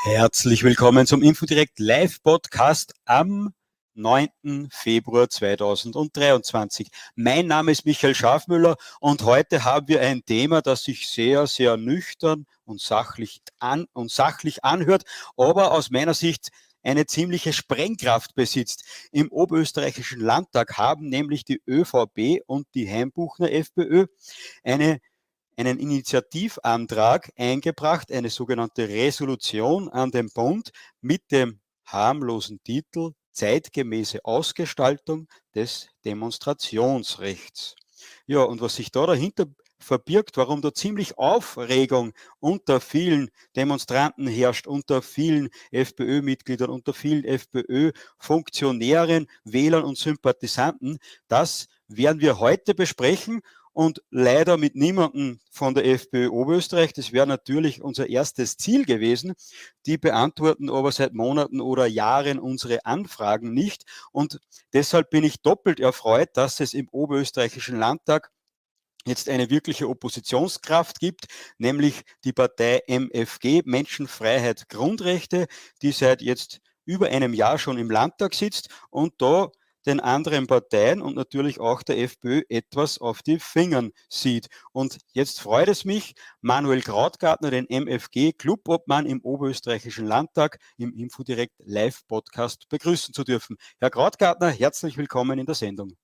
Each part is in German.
Herzlich willkommen zum Infodirect Live-Podcast am 9. Februar 2023. Mein Name ist Michael Schafmüller und heute haben wir ein Thema, das sich sehr, sehr nüchtern und sachlich anhört, aber aus meiner Sicht eine ziemliche Sprengkraft besitzt. Im Oberösterreichischen Landtag haben nämlich die ÖVP und die Hainbuchner FPÖ einen Initiativantrag eingebracht, eine sogenannte Resolution an den Bund mit dem harmlosen Titel Zeitgemäße Ausgestaltung des Demonstrationsrechts. Ja, und was sich da dahinter verbirgt, warum da ziemlich Aufregung unter vielen Demonstranten herrscht, unter vielen FPÖ-Mitgliedern, unter vielen FPÖ-Funktionären, Wählern und Sympathisanten, das werden wir heute besprechen. Und leider mit niemandem von der FPÖ Oberösterreich. Das wäre natürlich unser erstes Ziel gewesen. Die beantworten aber seit Monaten oder Jahren unsere Anfragen nicht. Und deshalb bin ich doppelt erfreut, dass es im Oberösterreichischen Landtag jetzt eine wirkliche Oppositionskraft gibt, nämlich die Partei MFG, Menschenfreiheit, Grundrechte, die seit jetzt über einem Jahr schon im Landtag sitzt und da den anderen Parteien und natürlich auch der FPÖ etwas auf die Fingern sieht. Und jetzt freut es mich, Manuel Krautgartner, den MFG-Clubobmann im Oberösterreichischen Landtag, im Infodirect Live-Podcast begrüßen zu dürfen. Herr Krautgartner, herzlich willkommen in der Sendung.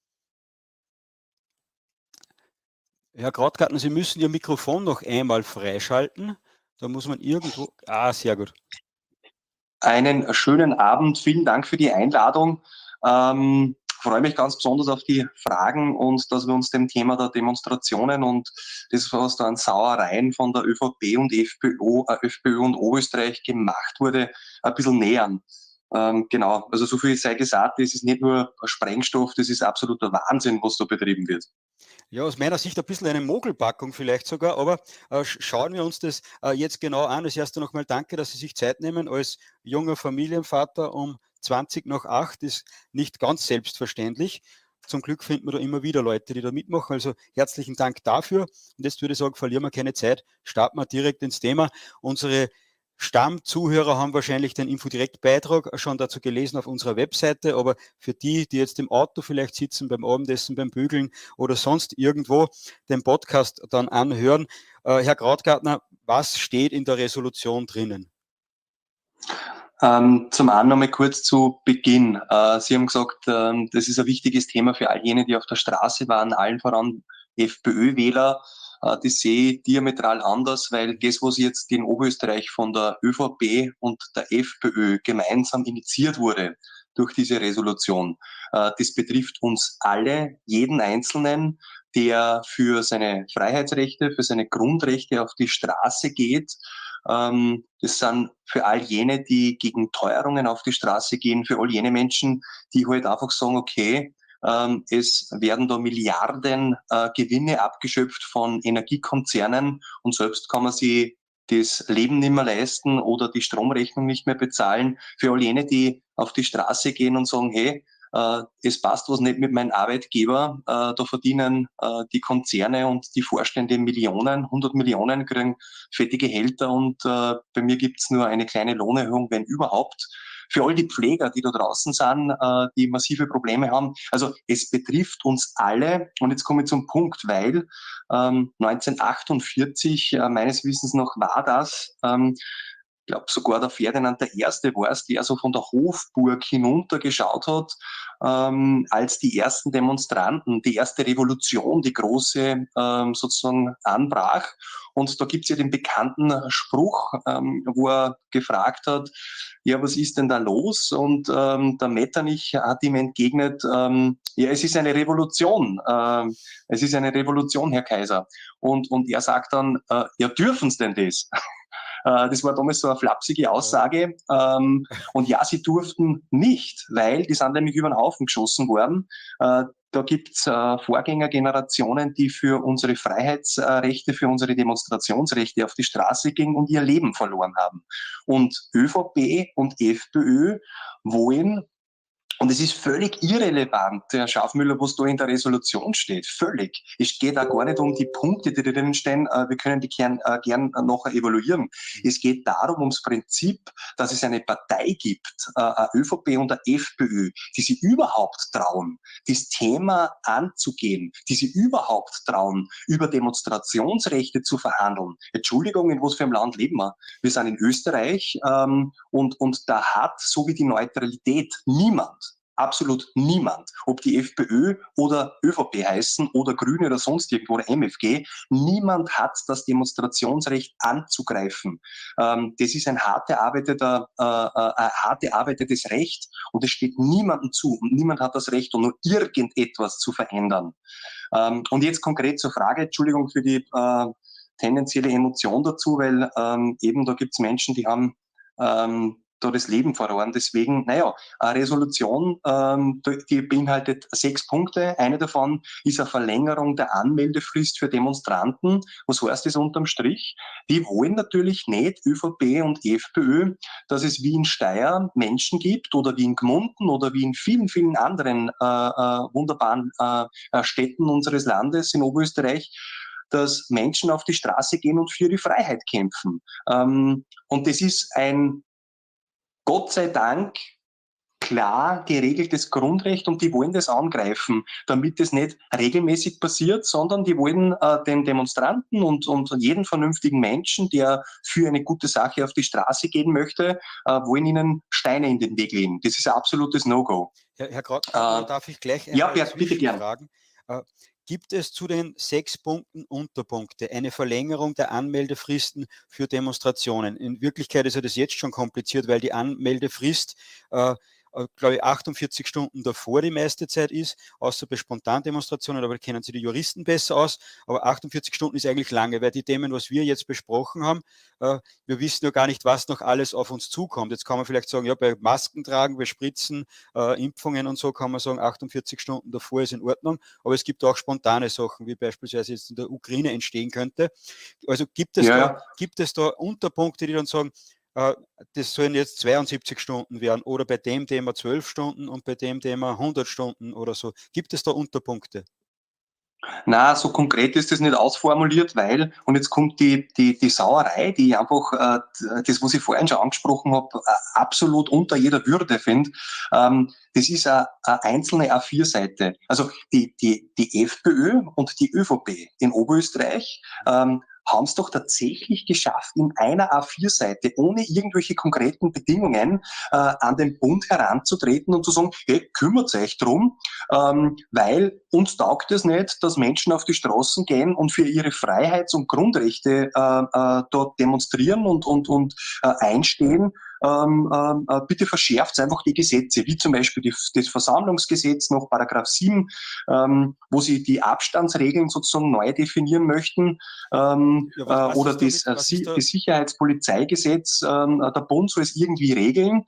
Herr Krautgartner, Sie müssen Ihr Mikrofon noch einmal freischalten. Da muss man irgendwo... sehr gut. Einen schönen Abend. Vielen Dank für die Einladung. Freue mich ganz besonders auf die Fragen und dass wir uns dem Thema der Demonstrationen und das, was da an Sauereien von der ÖVP und FPÖ und Oberösterreich gemacht wurde, ein bisschen nähern. Genau, also so viel sei gesagt, das ist nicht nur Sprengstoff, das ist absoluter Wahnsinn, was da betrieben wird. Ja, aus meiner Sicht ein bisschen eine Mogelpackung vielleicht sogar, aber schauen wir uns das jetzt genau an. Als erstes nochmal danke, dass Sie sich Zeit nehmen. Als junger Familienvater um 7:20 ist nicht ganz selbstverständlich. Zum Glück finden wir da immer wieder Leute, die da mitmachen. Also herzlichen Dank dafür. Und jetzt würde ich sagen, verlieren wir keine Zeit, starten wir direkt ins Thema. Unsere Stammzuhörer haben wahrscheinlich den Infodirect-Beitrag schon dazu gelesen auf unserer Webseite, aber für die, die jetzt im Auto vielleicht sitzen, beim Abendessen, beim Bügeln oder sonst irgendwo den Podcast dann anhören, Herr Krautgartner, was steht in der Resolution drinnen? Zum einen nochmal kurz zu Beginn. Sie haben gesagt, das ist ein wichtiges Thema für all jene, die auf der Straße waren, allen voran FPÖ-Wähler. Das sehe ich diametral anders, weil das, was jetzt in Oberösterreich von der ÖVP und der FPÖ gemeinsam initiiert wurde durch diese Resolution, das betrifft uns alle, jeden Einzelnen, der für seine Freiheitsrechte, für seine Grundrechte auf die Straße geht. Das sind für all jene, die gegen Teuerungen auf die Straße gehen, für all jene Menschen, die halt einfach sagen, okay, es werden da Milliarden Gewinne abgeschöpft von Energiekonzernen und selbst kann man sich das Leben nicht mehr leisten oder die Stromrechnung nicht mehr bezahlen. Für all jene, die auf die Straße gehen und sagen, hey, es passt was nicht mit meinem Arbeitgeber, da verdienen die Konzerne und die Vorstände Millionen, 100 Millionen, kriegen fette Gehälter und bei mir gibt's nur eine kleine Lohnerhöhung, wenn überhaupt. Für all die Pfleger, die da draußen sind, die massive Probleme haben. Also es betrifft uns alle. Und jetzt komme ich zum Punkt, weil 1948, meines Wissens noch, war das, ich glaube sogar der Ferdinand I. war es, der so von der Hofburg hinuntergeschaut hat, als die ersten Demonstranten, die erste Revolution, die große sozusagen anbrach. Und da gibt es ja den bekannten Spruch, wo er gefragt hat, ja, was ist denn da los? Und der Metternich hat ihm entgegnet, ja, es ist eine Revolution. Es ist eine Revolution, Herr Kaiser. Und er sagt dann, ja, dürfen Sie denn das? Das war damals so eine flapsige Aussage. Und ja, sie durften nicht, weil die sind nämlich über den Haufen geschossen worden. Da gibt's Vorgängergenerationen, die für unsere Freiheitsrechte, für unsere Demonstrationsrechte auf die Straße gingen und ihr Leben verloren haben. Und ÖVP und FPÖ wollen Und es ist völlig irrelevant, Herr Schaafmüller, was da in der Resolution steht. Völlig. Es geht auch gar nicht um die Punkte, die da drin stehen. Wir können die gern nachher evaluieren. Es geht darum, ums Prinzip, dass es eine Partei gibt, eine ÖVP und eine FPÖ, die sich überhaupt trauen, das Thema anzugehen, die sich überhaupt trauen, über Demonstrationsrechte zu verhandeln. Entschuldigung, in was für einem Land leben wir? Wir sind in Österreich und da hat, so wie die Neutralität, niemand, absolut niemand, ob die FPÖ oder ÖVP heißen oder Grüne oder sonst irgendwo oder MFG, niemand hat das Demonstrationsrecht anzugreifen. Das ist ein hart erarbeitetes Recht und es steht niemandem zu und niemand hat das Recht, um nur irgendetwas zu verändern. Und jetzt konkret zur Frage, Entschuldigung für die tendenzielle Emotion dazu, weil eben da gibt es Menschen, die haben da das Leben verloren. Deswegen, naja, eine Resolution, die beinhaltet 6 Punkte. Eine davon ist eine Verlängerung der Anmeldefrist für Demonstranten. Was heißt das unterm Strich? Die wollen natürlich nicht, ÖVP und FPÖ, dass es wie in Steyr Menschen gibt oder wie in Gmunden oder wie in vielen, vielen anderen wunderbaren Städten unseres Landes in Oberösterreich, dass Menschen auf die Straße gehen und für die Freiheit kämpfen. Und das ist ein Gott sei Dank klar geregeltes Grundrecht und die wollen das angreifen, damit das nicht regelmäßig passiert, sondern die wollen den Demonstranten und jeden vernünftigen Menschen, der für eine gute Sache auf die Straße gehen möchte, wollen ihnen Steine in den Weg legen. Das ist ein absolutes No-Go. Herr Krautmann, darf ich gleich einmal bitte gern. fragen? Gibt es zu den 6 Punkten Unterpunkte, eine Verlängerung der Anmeldefristen für Demonstrationen? In Wirklichkeit ist ja das jetzt schon kompliziert, weil die Anmeldefrist, glaube ich, 48 Stunden davor die meiste Zeit ist, außer bei Spontandemonstrationen, aber da kennen Sie die Juristen besser aus. Aber 48 Stunden ist eigentlich lange, weil die Themen, was wir jetzt besprochen haben, wir wissen ja gar nicht, was noch alles auf uns zukommt. Jetzt kann man vielleicht sagen, ja, bei Masken tragen, bei Spritzen, Impfungen und so kann man sagen, 48 Stunden davor ist in Ordnung. Aber es gibt auch spontane Sachen, wie beispielsweise jetzt in der Ukraine entstehen könnte. Also gibt es da Unterpunkte, die dann sagen, das sollen jetzt 72 Stunden werden oder bei dem Thema 12 Stunden und bei dem Thema 100 Stunden oder so. Gibt es da Unterpunkte? Na, so konkret ist das nicht ausformuliert, weil, und jetzt kommt die Sauerei, die ich einfach, das, was ich vorhin schon angesprochen habe, absolut unter jeder Würde finde. Das ist eine einzelne A4-Seite. Also die FPÖ und die ÖVP in Oberösterreich haben es doch tatsächlich geschafft, in einer A4-Seite ohne irgendwelche konkreten Bedingungen an den Bund heranzutreten und zu sagen, hey, kümmert euch drum, weil uns taugt es nicht, dass Menschen auf die Straßen gehen und für ihre Freiheits- und Grundrechte dort demonstrieren und einstehen. Bitte verschärft einfach die Gesetze, wie zum Beispiel das Versammlungsgesetz nach Paragraph 7, wo sie die Abstandsregeln sozusagen neu definieren möchten, oder das Sicherheitspolizeigesetz, der Bund soll es irgendwie regeln.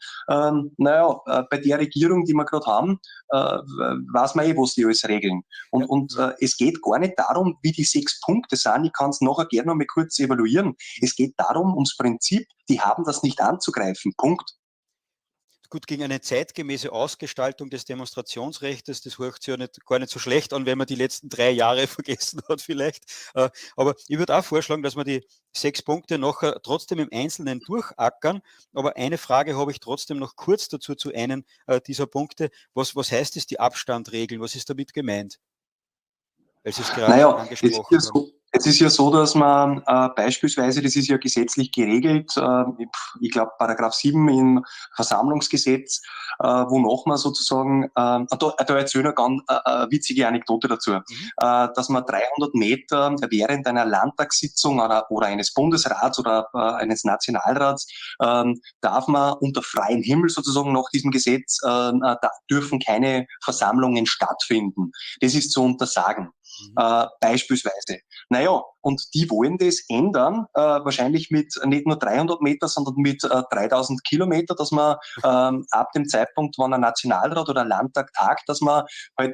Bei der Regierung, die wir gerade haben, weiß man was die alles regeln. Und es geht gar nicht darum, wie die 6 Punkte sind. Ich kann es nachher gerne noch mal kurz evaluieren. Es geht darum, ums Prinzip, die haben das nicht anzugreifen. Punkt. Gut, gegen eine zeitgemäße Ausgestaltung des Demonstrationsrechts, das hört sich ja gar nicht so schlecht an, wenn man die letzten 3 Jahre vergessen hat vielleicht. Aber ich würde auch vorschlagen, dass wir die 6 Punkte nachher trotzdem im Einzelnen durchackern. Aber eine Frage habe ich trotzdem noch kurz dazu zu einem dieser Punkte. Was heißt es, die Abstandregeln? Was ist damit gemeint? Weil Sie es gerade angesprochen haben. Es ist ja so, dass man beispielsweise, das ist ja gesetzlich geregelt, ich glaube Paragraph 7 im Versammlungsgesetz, wonach man sozusagen, da erzähle ich eine ganz witzige Anekdote dazu, dass man 300 Meter während einer Landtagssitzung oder eines Bundesrats oder eines Nationalrats darf man unter freiem Himmel sozusagen nach diesem Gesetz, da dürfen keine Versammlungen stattfinden. Das ist zu untersagen. Beispielsweise. Naja, und die wollen das ändern, wahrscheinlich mit nicht nur 300 Meter, sondern mit 3000 Kilometer, dass man ab dem Zeitpunkt, wann ein Nationalrat oder ein Landtag tagt, dass man halt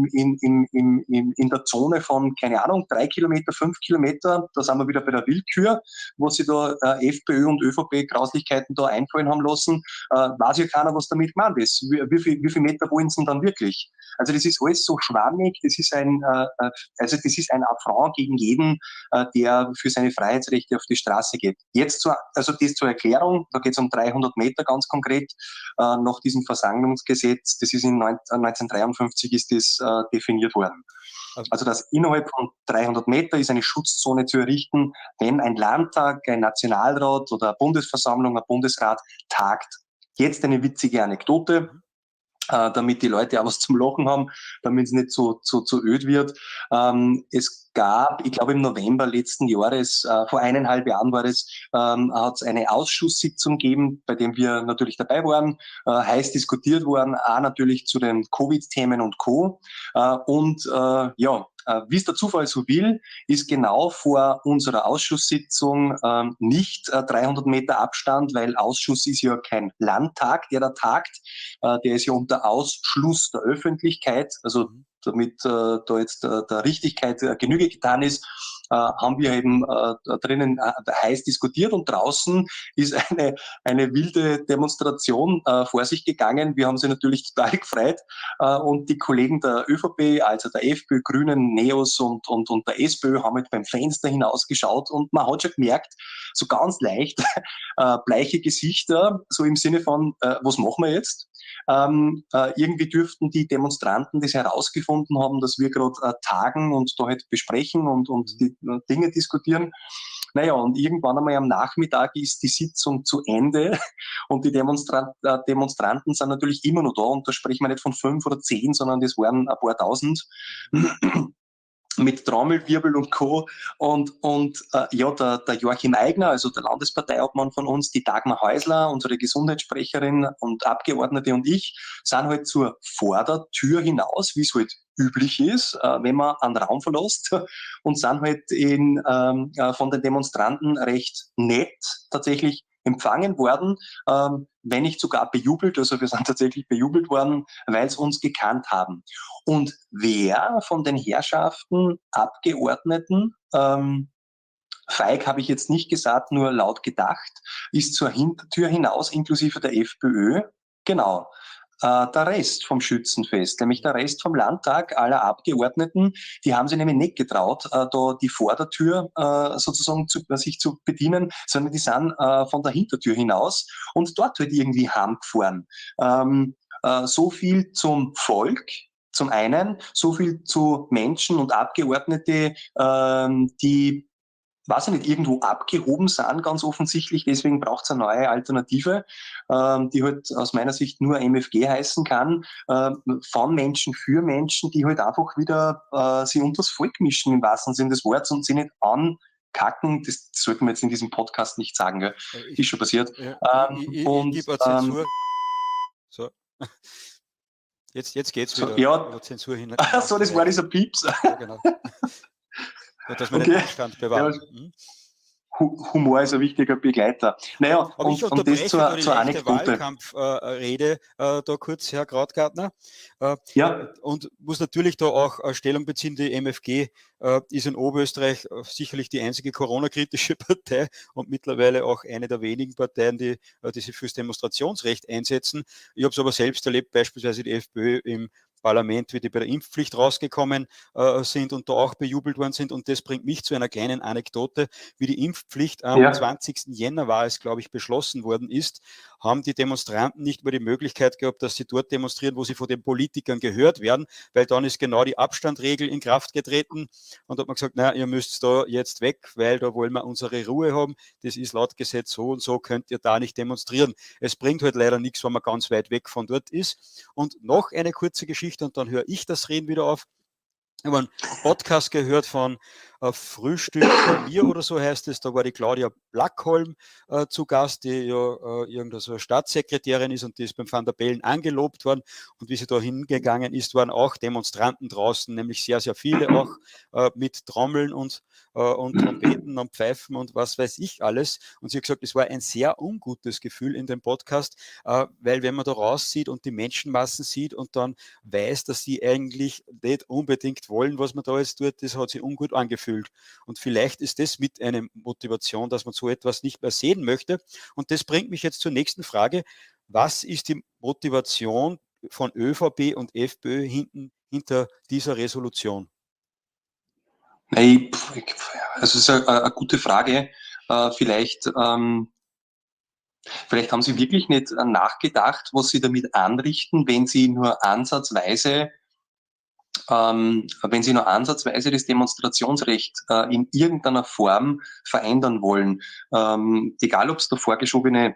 in der Zone von, keine Ahnung, 3 Kilometer, 5 Kilometer, da sind wir wieder bei der Willkür, wo sie da FPÖ und ÖVP Grauslichkeiten da einfallen haben lassen, weiß ja keiner, was damit gemeint ist. Wie viel Meter wollen sie denn dann wirklich? Also das ist alles so schwammig, das ist ein Affront gegen jeden, der für seine Freiheitsrechte auf die Straße geht. Jetzt das zur Erklärung, da geht es um 300 Meter ganz konkret, nach diesem Versammlungsgesetz, das ist in 1953 ist das definiert worden. Also dass innerhalb von 300 Meter ist eine Schutzzone zu errichten, wenn ein Landtag, ein Nationalrat oder eine Bundesversammlung, ein Bundesrat tagt. Jetzt eine witzige Anekdote, damit die Leute auch was zum Lachen haben, damit es nicht so öd wird. Es gab, ich glaube im November letzten Jahres, vor 1,5 Jahren war es, hat es eine Ausschusssitzung gegeben, bei dem wir natürlich dabei waren, heiß diskutiert worden, auch natürlich zu den Covid-Themen und Co. Wie es der Zufall so will, ist genau vor unserer Ausschusssitzung nicht 300 Meter Abstand, weil Ausschuss ist ja kein Landtag, der da tagt, der ist ja unter Ausschluss der Öffentlichkeit, also damit da jetzt der Richtigkeit Genüge getan ist, haben wir eben drinnen heiß diskutiert und draußen ist eine wilde Demonstration vor sich gegangen. Wir haben sie natürlich total gefreut und die Kollegen der ÖVP, also der FPÖ, Grünen, NEOS und der SPÖ haben halt beim Fenster hinausgeschaut und man hat schon gemerkt, so ganz leicht bleiche Gesichter, so im Sinne von, was machen wir jetzt? Irgendwie dürften die Demonstranten das herausgefunden haben, dass wir gerade tagen und da halt besprechen und die Dinge diskutieren. Naja, und irgendwann einmal am Nachmittag ist die Sitzung zu Ende und die Demonstranten sind natürlich immer noch da und da sprechen wir nicht von 5 oder 10, sondern das waren ein paar tausend. Mit Trommelwirbel und Co. Der Joachim Eigner, also der Landesparteiobmann von uns, die Dagmar Häusler, unsere Gesundheitssprecherin und Abgeordnete und ich, sind halt zur Vordertür hinaus, wie es halt üblich ist, wenn man einen Raum verlässt und sind halt von den Demonstranten recht nett tatsächlich empfangen worden, wenn nicht sogar bejubelt. Also wir sind tatsächlich bejubelt worden, weil sie uns gekannt haben. Und wer von den Herrschaften, Abgeordneten, feig habe ich jetzt nicht gesagt, nur laut gedacht, ist zur Hintertür hinaus, inklusive der FPÖ, genau, der Rest vom Schützenfest, nämlich der Rest vom Landtag aller Abgeordneten, die haben sich nämlich nicht getraut, da die Vordertür sozusagen sich zu bedienen, sondern die sind von der Hintertür hinaus und dort halt irgendwie heimgefahren. So viel zum Volk. Zum einen, so viel zu Menschen und Abgeordnete, die weiß ich nicht, irgendwo abgehoben sind, ganz offensichtlich. Deswegen braucht es eine neue Alternative, die halt aus meiner Sicht nur MFG heißen kann, von Menschen für Menschen, die halt einfach wieder sich unters Volk mischen, im wahrsten Sinne des Wortes, und sie nicht ankacken. Das sollten wir jetzt in diesem Podcast nicht sagen, gell? Ist schon passiert. Ich gebe eine Zensur. So. Jetzt geht's wieder. So, ja. Zensur hin. So, das war dieser Pieps. Ja, genau. Dass man Okay. den Abstand bewahrt. Ja. Humor ist ein wichtiger Begleiter. Naja, aber ich unterbreche das zur Anekdote. Wahlkampfrede da kurz, Herr Krautgartner. Ja. Und muss natürlich da auch Stellung beziehen. Die MFG ist in Oberösterreich sicherlich die einzige Corona-kritische Partei und mittlerweile auch eine der wenigen Parteien, die sich fürs Demonstrationsrecht einsetzen. Ich habe es aber selbst erlebt, beispielsweise die FPÖ im Parlament, wie die bei der Impfpflicht rausgekommen sind und da auch bejubelt worden sind. Und das bringt mich zu einer kleinen Anekdote. Wie die Impfpflicht am 20. Jänner war es, glaube ich, beschlossen worden ist, haben die Demonstranten nicht mehr die Möglichkeit gehabt, dass sie dort demonstrieren, wo sie von den Politikern gehört werden, weil dann ist genau die Abstandregel in Kraft getreten und hat man gesagt, na, ihr müsst da jetzt weg, weil da wollen wir unsere Ruhe haben. Das ist laut Gesetz so und so, könnt ihr da nicht demonstrieren. Es bringt halt leider nichts, wenn man ganz weit weg von dort ist. Und noch eine kurze Geschichte und dann höre ich das Reden wieder auf. Ich habe einen Podcast gehört von Frühstück bei mir oder so heißt es. Da war die Claudia Blackholm zu Gast, die ja irgendeine so Staatssekretärin ist und die ist beim Van der Bellen angelobt worden. Und wie sie da hingegangen ist, waren auch Demonstranten draußen, nämlich sehr, sehr viele, auch mit Trommeln und Trompeten und Pfeifen und was weiß ich alles. Und sie hat gesagt, es war ein sehr ungutes Gefühl in dem Podcast, weil wenn man da raussieht und die Menschenmassen sieht und dann weiß, dass sie eigentlich nicht unbedingt wollen, was man da jetzt tut, das hat sich ungut angefühlt. Und vielleicht ist das mit einer Motivation, dass man so etwas nicht mehr sehen möchte. Und das bringt mich jetzt zur nächsten Frage. Was ist die Motivation von ÖVP und FPÖ hinter dieser Resolution? Hey, das ist eine gute Frage. Vielleicht haben Sie wirklich nicht nachgedacht, was Sie damit anrichten, wenn Sie nur ansatzweise das Demonstrationsrecht in irgendeiner Form verändern wollen. Egal, ob es da vorgeschobene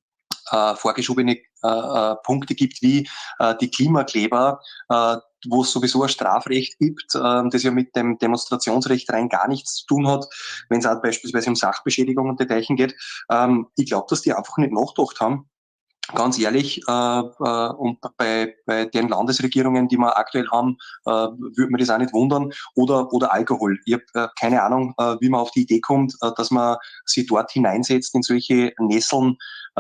Punkte gibt wie die Klimakleber, wo es sowieso ein Strafrecht gibt, das ja mit dem Demonstrationsrecht rein gar nichts zu tun hat, wenn es auch beispielsweise um Sachbeschädigung und dergleichen geht. Ich glaube, dass die einfach nicht nachgedacht haben. Ganz ehrlich, und bei den Landesregierungen, die wir aktuell haben, würde mir das auch nicht wundern. Oder Alkohol. Ich habe keine Ahnung, wie man auf die Idee kommt, dass man sich dort hineinsetzt in solche Nesseln.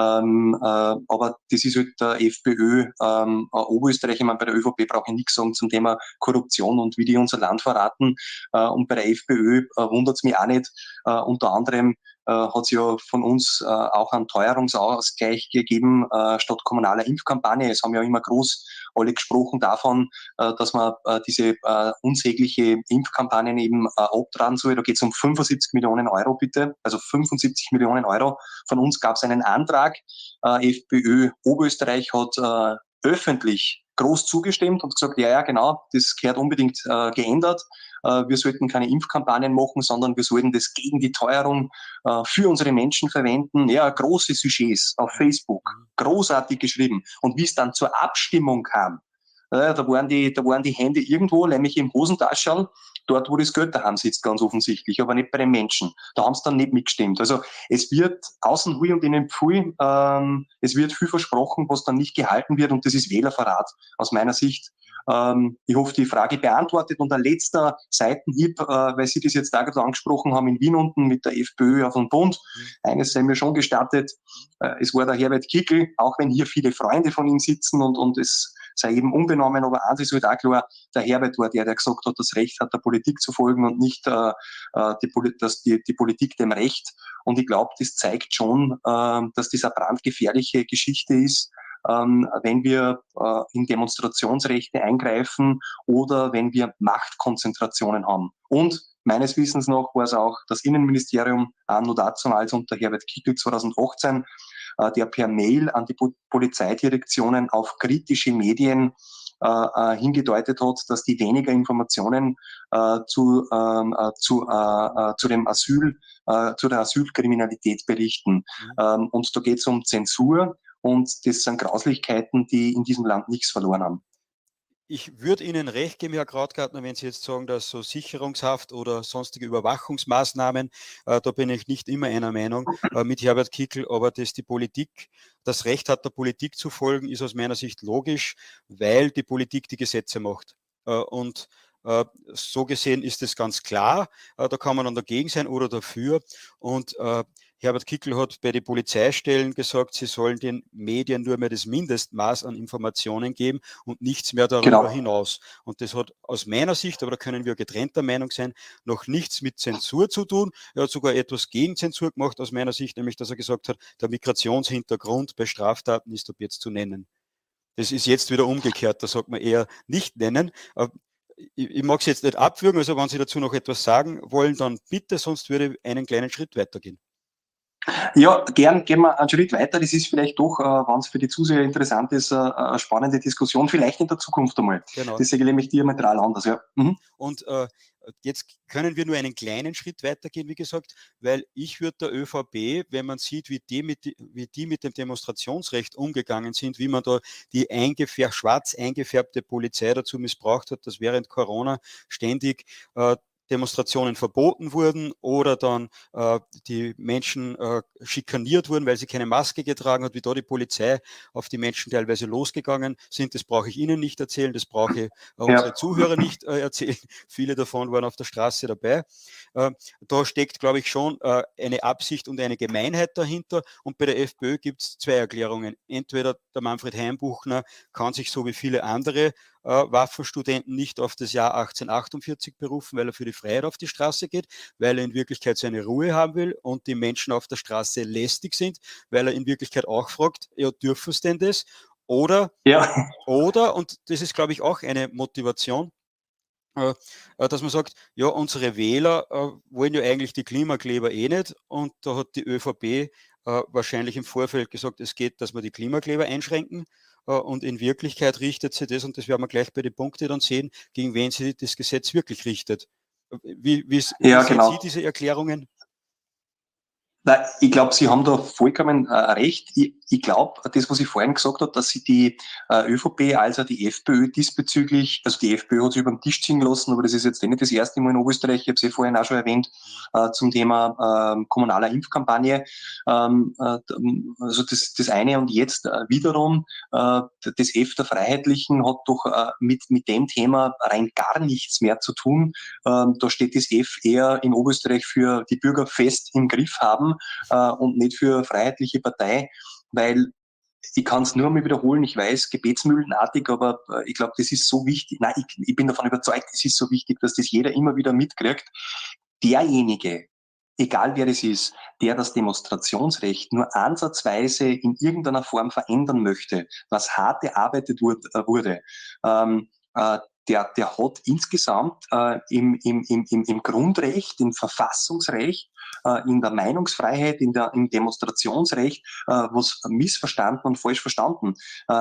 Aber das ist halt der FPÖ, Oberösterreich. Ich meine, bei der ÖVP brauche ich nichts sagen zum Thema Korruption und wie die unser Land verraten. Und bei der FPÖ wundert es mich auch nicht. Unter anderem hat es ja von uns auch einen Teuerungsausgleich gegeben statt kommunaler Impfkampagne. Es haben ja immer groß alle gesprochen davon, dass man diese unsägliche Impfkampagnen eben abtragen soll. Da geht es um 75 Millionen Euro bitte, also 75 Millionen Euro. Von uns gab es einen Antrag. FPÖ Oberösterreich hat öffentlich groß zugestimmt und gesagt, ja, genau, das gehört unbedingt geändert. Wir sollten keine Impfkampagnen machen, sondern wir sollten das gegen die Teuerung für unsere Menschen verwenden. Ja, große Sujets auf Facebook, großartig geschrieben. Und wie es dann zur Abstimmung kam, da waren die Hände irgendwo, nämlich im Hosentaschel, dort, wo das Geld daheim sitzt, ganz offensichtlich, aber nicht bei den Menschen. Da haben sie dann nicht mitgestimmt. Also es wird außen hui und innen pfui, es wird viel versprochen, was dann nicht gehalten wird, und das ist Wählerverrat aus meiner Sicht. Ich hoffe, die Frage beantwortet. Und ein letzter Seitenhieb, weil Sie das jetzt da gerade angesprochen haben, in Wien unten mit der FPÖ auf dem Bund. Eines sei mir schon gestattet, es war der Herbert Kickl, auch wenn hier viele Freunde von ihm sitzen und es sei eben unbenommen, aber eins ist halt auch klar, der Herbert war der gesagt hat, das Recht hat der Politik zu folgen und nicht die Politik dem Recht. Und ich glaube, das zeigt schon, dass das eine brandgefährliche Geschichte ist, wenn wir in Demonstrationsrechte eingreifen oder wenn wir Machtkonzentrationen haben. Und meines Wissens nach war es auch das Innenministerium noch dazu als unter Herbert Kickl 2018, der per Mail an die Polizeidirektionen auf kritische Medien hingedeutet hat, dass die weniger Informationen zu der Asylkriminalität berichten. Und da geht es um Zensur. Und das sind Grauslichkeiten, die in diesem Land nichts verloren haben. Ich würde Ihnen recht geben, Herr Krautgartner, wenn Sie jetzt sagen, dass so Sicherungshaft oder sonstige Überwachungsmaßnahmen, da bin ich nicht immer einer Meinung mit Herbert Kickl, aber dass die Politik, das Recht hat, der Politik zu folgen, ist aus meiner Sicht logisch, weil die Politik die Gesetze macht. Und so gesehen ist es ganz klar, da kann man dann dagegen sein oder dafür. Und Herbert Kickl hat bei den Polizeistellen gesagt, sie sollen den Medien nur mehr das Mindestmaß an Informationen geben und nichts mehr darüber hinaus. Und das hat aus meiner Sicht, aber da können wir getrennter Meinung sein, noch nichts mit Zensur zu tun. Er hat sogar etwas gegen Zensur gemacht, aus meiner Sicht, nämlich, dass er gesagt hat, der Migrationshintergrund bei Straftaten ist ab jetzt zu nennen. Das ist jetzt wieder umgekehrt, da sagt man eher nicht nennen. Ich mag es jetzt nicht abwürgen, also wenn Sie dazu noch etwas sagen wollen, dann bitte, sonst würde ich einen kleinen Schritt weitergehen. Ja, gern gehen wir einen Schritt weiter. Das ist vielleicht doch, wenn es für die Zuseher interessant ist, eine spannende Diskussion, vielleicht in der Zukunft einmal. Genau. Das sehe ich nämlich diametral anders, ja. Und jetzt können wir nur einen kleinen Schritt weitergehen, wie gesagt, weil ich würde der ÖVP, wenn man sieht, wie die mit dem Demonstrationsrecht umgegangen sind, wie man da die schwarz eingefärbte Polizei dazu missbraucht hat, dass während Corona ständig Demonstrationen verboten wurden oder dann die Menschen schikaniert wurden, weil sie keine Maske getragen hat, wie da die Polizei auf die Menschen teilweise losgegangen sind. Das brauche ich Ihnen nicht erzählen, das brauche ich unsere Zuhörer nicht erzählen. Viele davon waren auf der Straße dabei. Da steckt, glaube ich, schon eine Absicht und eine Gemeinheit dahinter. Und bei der FPÖ gibt es zwei Erklärungen. Entweder der Manfred Heimbuchner kann sich so wie viele andere Waffenstudenten nicht auf das Jahr 1848 berufen, weil er für die Freiheit auf die Straße geht, weil er in Wirklichkeit seine Ruhe haben will und die Menschen auf der Straße lästig sind, weil er in Wirklichkeit auch fragt, ja, dürfen sie denn das? Oder, und das ist, glaube ich, auch eine Motivation, dass man sagt, ja, unsere Wähler wollen ja eigentlich die Klimakleber eh nicht, und da hat die ÖVP wahrscheinlich im Vorfeld gesagt, es geht, dass wir die Klimakleber einschränken, und in Wirklichkeit richtet sie das, und das werden wir gleich bei den Punkten dann sehen, gegen wen sie das Gesetz wirklich richtet. Wie sehen Sie diese Erklärungen? Nein, ich glaube, Sie haben da vollkommen recht. Ich glaube, das, was ich vorhin gesagt habe, dass sich die ÖVP als auch die FPÖ diesbezüglich, also die FPÖ hat sich über den Tisch ziehen lassen, aber das ist jetzt nicht das erste Mal in Oberösterreich, ich habe es vorhin auch schon erwähnt, zum Thema kommunaler Impfkampagne. Also das eine, und jetzt wiederum, das F der Freiheitlichen hat doch mit dem Thema rein gar nichts mehr zu tun. Da steht das F eher in Oberösterreich für die Bürger fest im Griff haben und nicht für Freiheitliche Partei, weil ich kann es nur mal wiederholen, ich weiß, gebetsmühlenartig, aber ich glaube, das ist so wichtig, nein, ich bin davon überzeugt, es ist so wichtig, dass das jeder immer wieder mitkriegt. Derjenige, egal wer das ist, der das Demonstrationsrecht nur ansatzweise in irgendeiner Form verändern möchte, was hart erarbeitet wurde, der hat insgesamt im Grundrecht, im Verfassungsrecht, in der Meinungsfreiheit, im Demonstrationsrecht was missverstanden und falsch verstanden.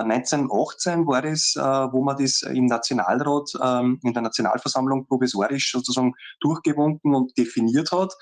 1918 war es, wo man das im Nationalrat, in der Nationalversammlung provisorisch sozusagen durchgewunken und definiert hat,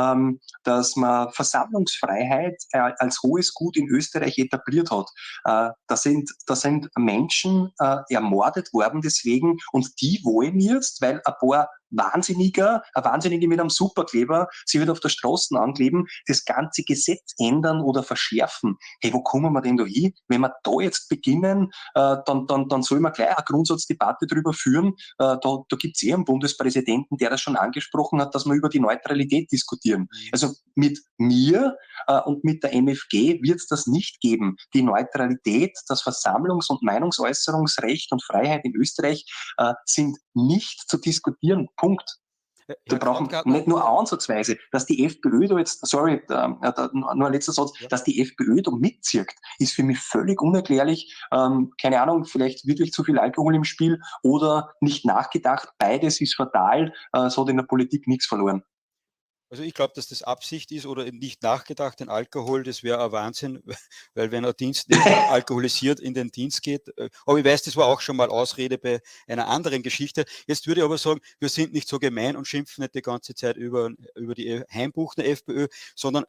dass man Versammlungsfreiheit als hohes Gut in Österreich etabliert hat. Da sind Menschen ermordet worden deswegen, und die wollen jetzt, weil ein paar Wahnsinniger, ein Wahnsinnige mit einem Superkleber, sie wird auf der Straße ankleben, das ganze Gesetz ändern oder verschärfen. Hey, wo kommen wir denn da hin? Wenn wir da jetzt beginnen, dann soll man gleich eine Grundsatzdebatte darüber führen. Da gibt es einen Bundespräsidenten, der das schon angesprochen hat, dass wir über die Neutralität diskutieren. Also mit mir und mit der MFG wird es das nicht geben. Die Neutralität, das Versammlungs- und Meinungsäußerungsrecht und Freiheit in Österreich sind nicht zu diskutieren. Punkt. Wir brauchen nicht nur ansatzweise, dass die FPÖ da jetzt, nur ein letzter Satz, dass die FPÖ da mitzieht, ist für mich völlig unerklärlich. Keine Ahnung, vielleicht wirklich zu viel Alkohol im Spiel oder nicht nachgedacht. Beides ist fatal. Es hat in der Politik nichts verloren. Also ich glaube, dass das Absicht ist oder nicht nachgedacht, den Alkohol, das wäre ein Wahnsinn, weil wenn ein Dienst nicht alkoholisiert in den Dienst geht, aber ich weiß, das war auch schon mal Ausrede bei einer anderen Geschichte. Jetzt würde ich aber sagen, wir sind nicht so gemein und schimpfen nicht die ganze Zeit über die Heimbuchner FPÖ, sondern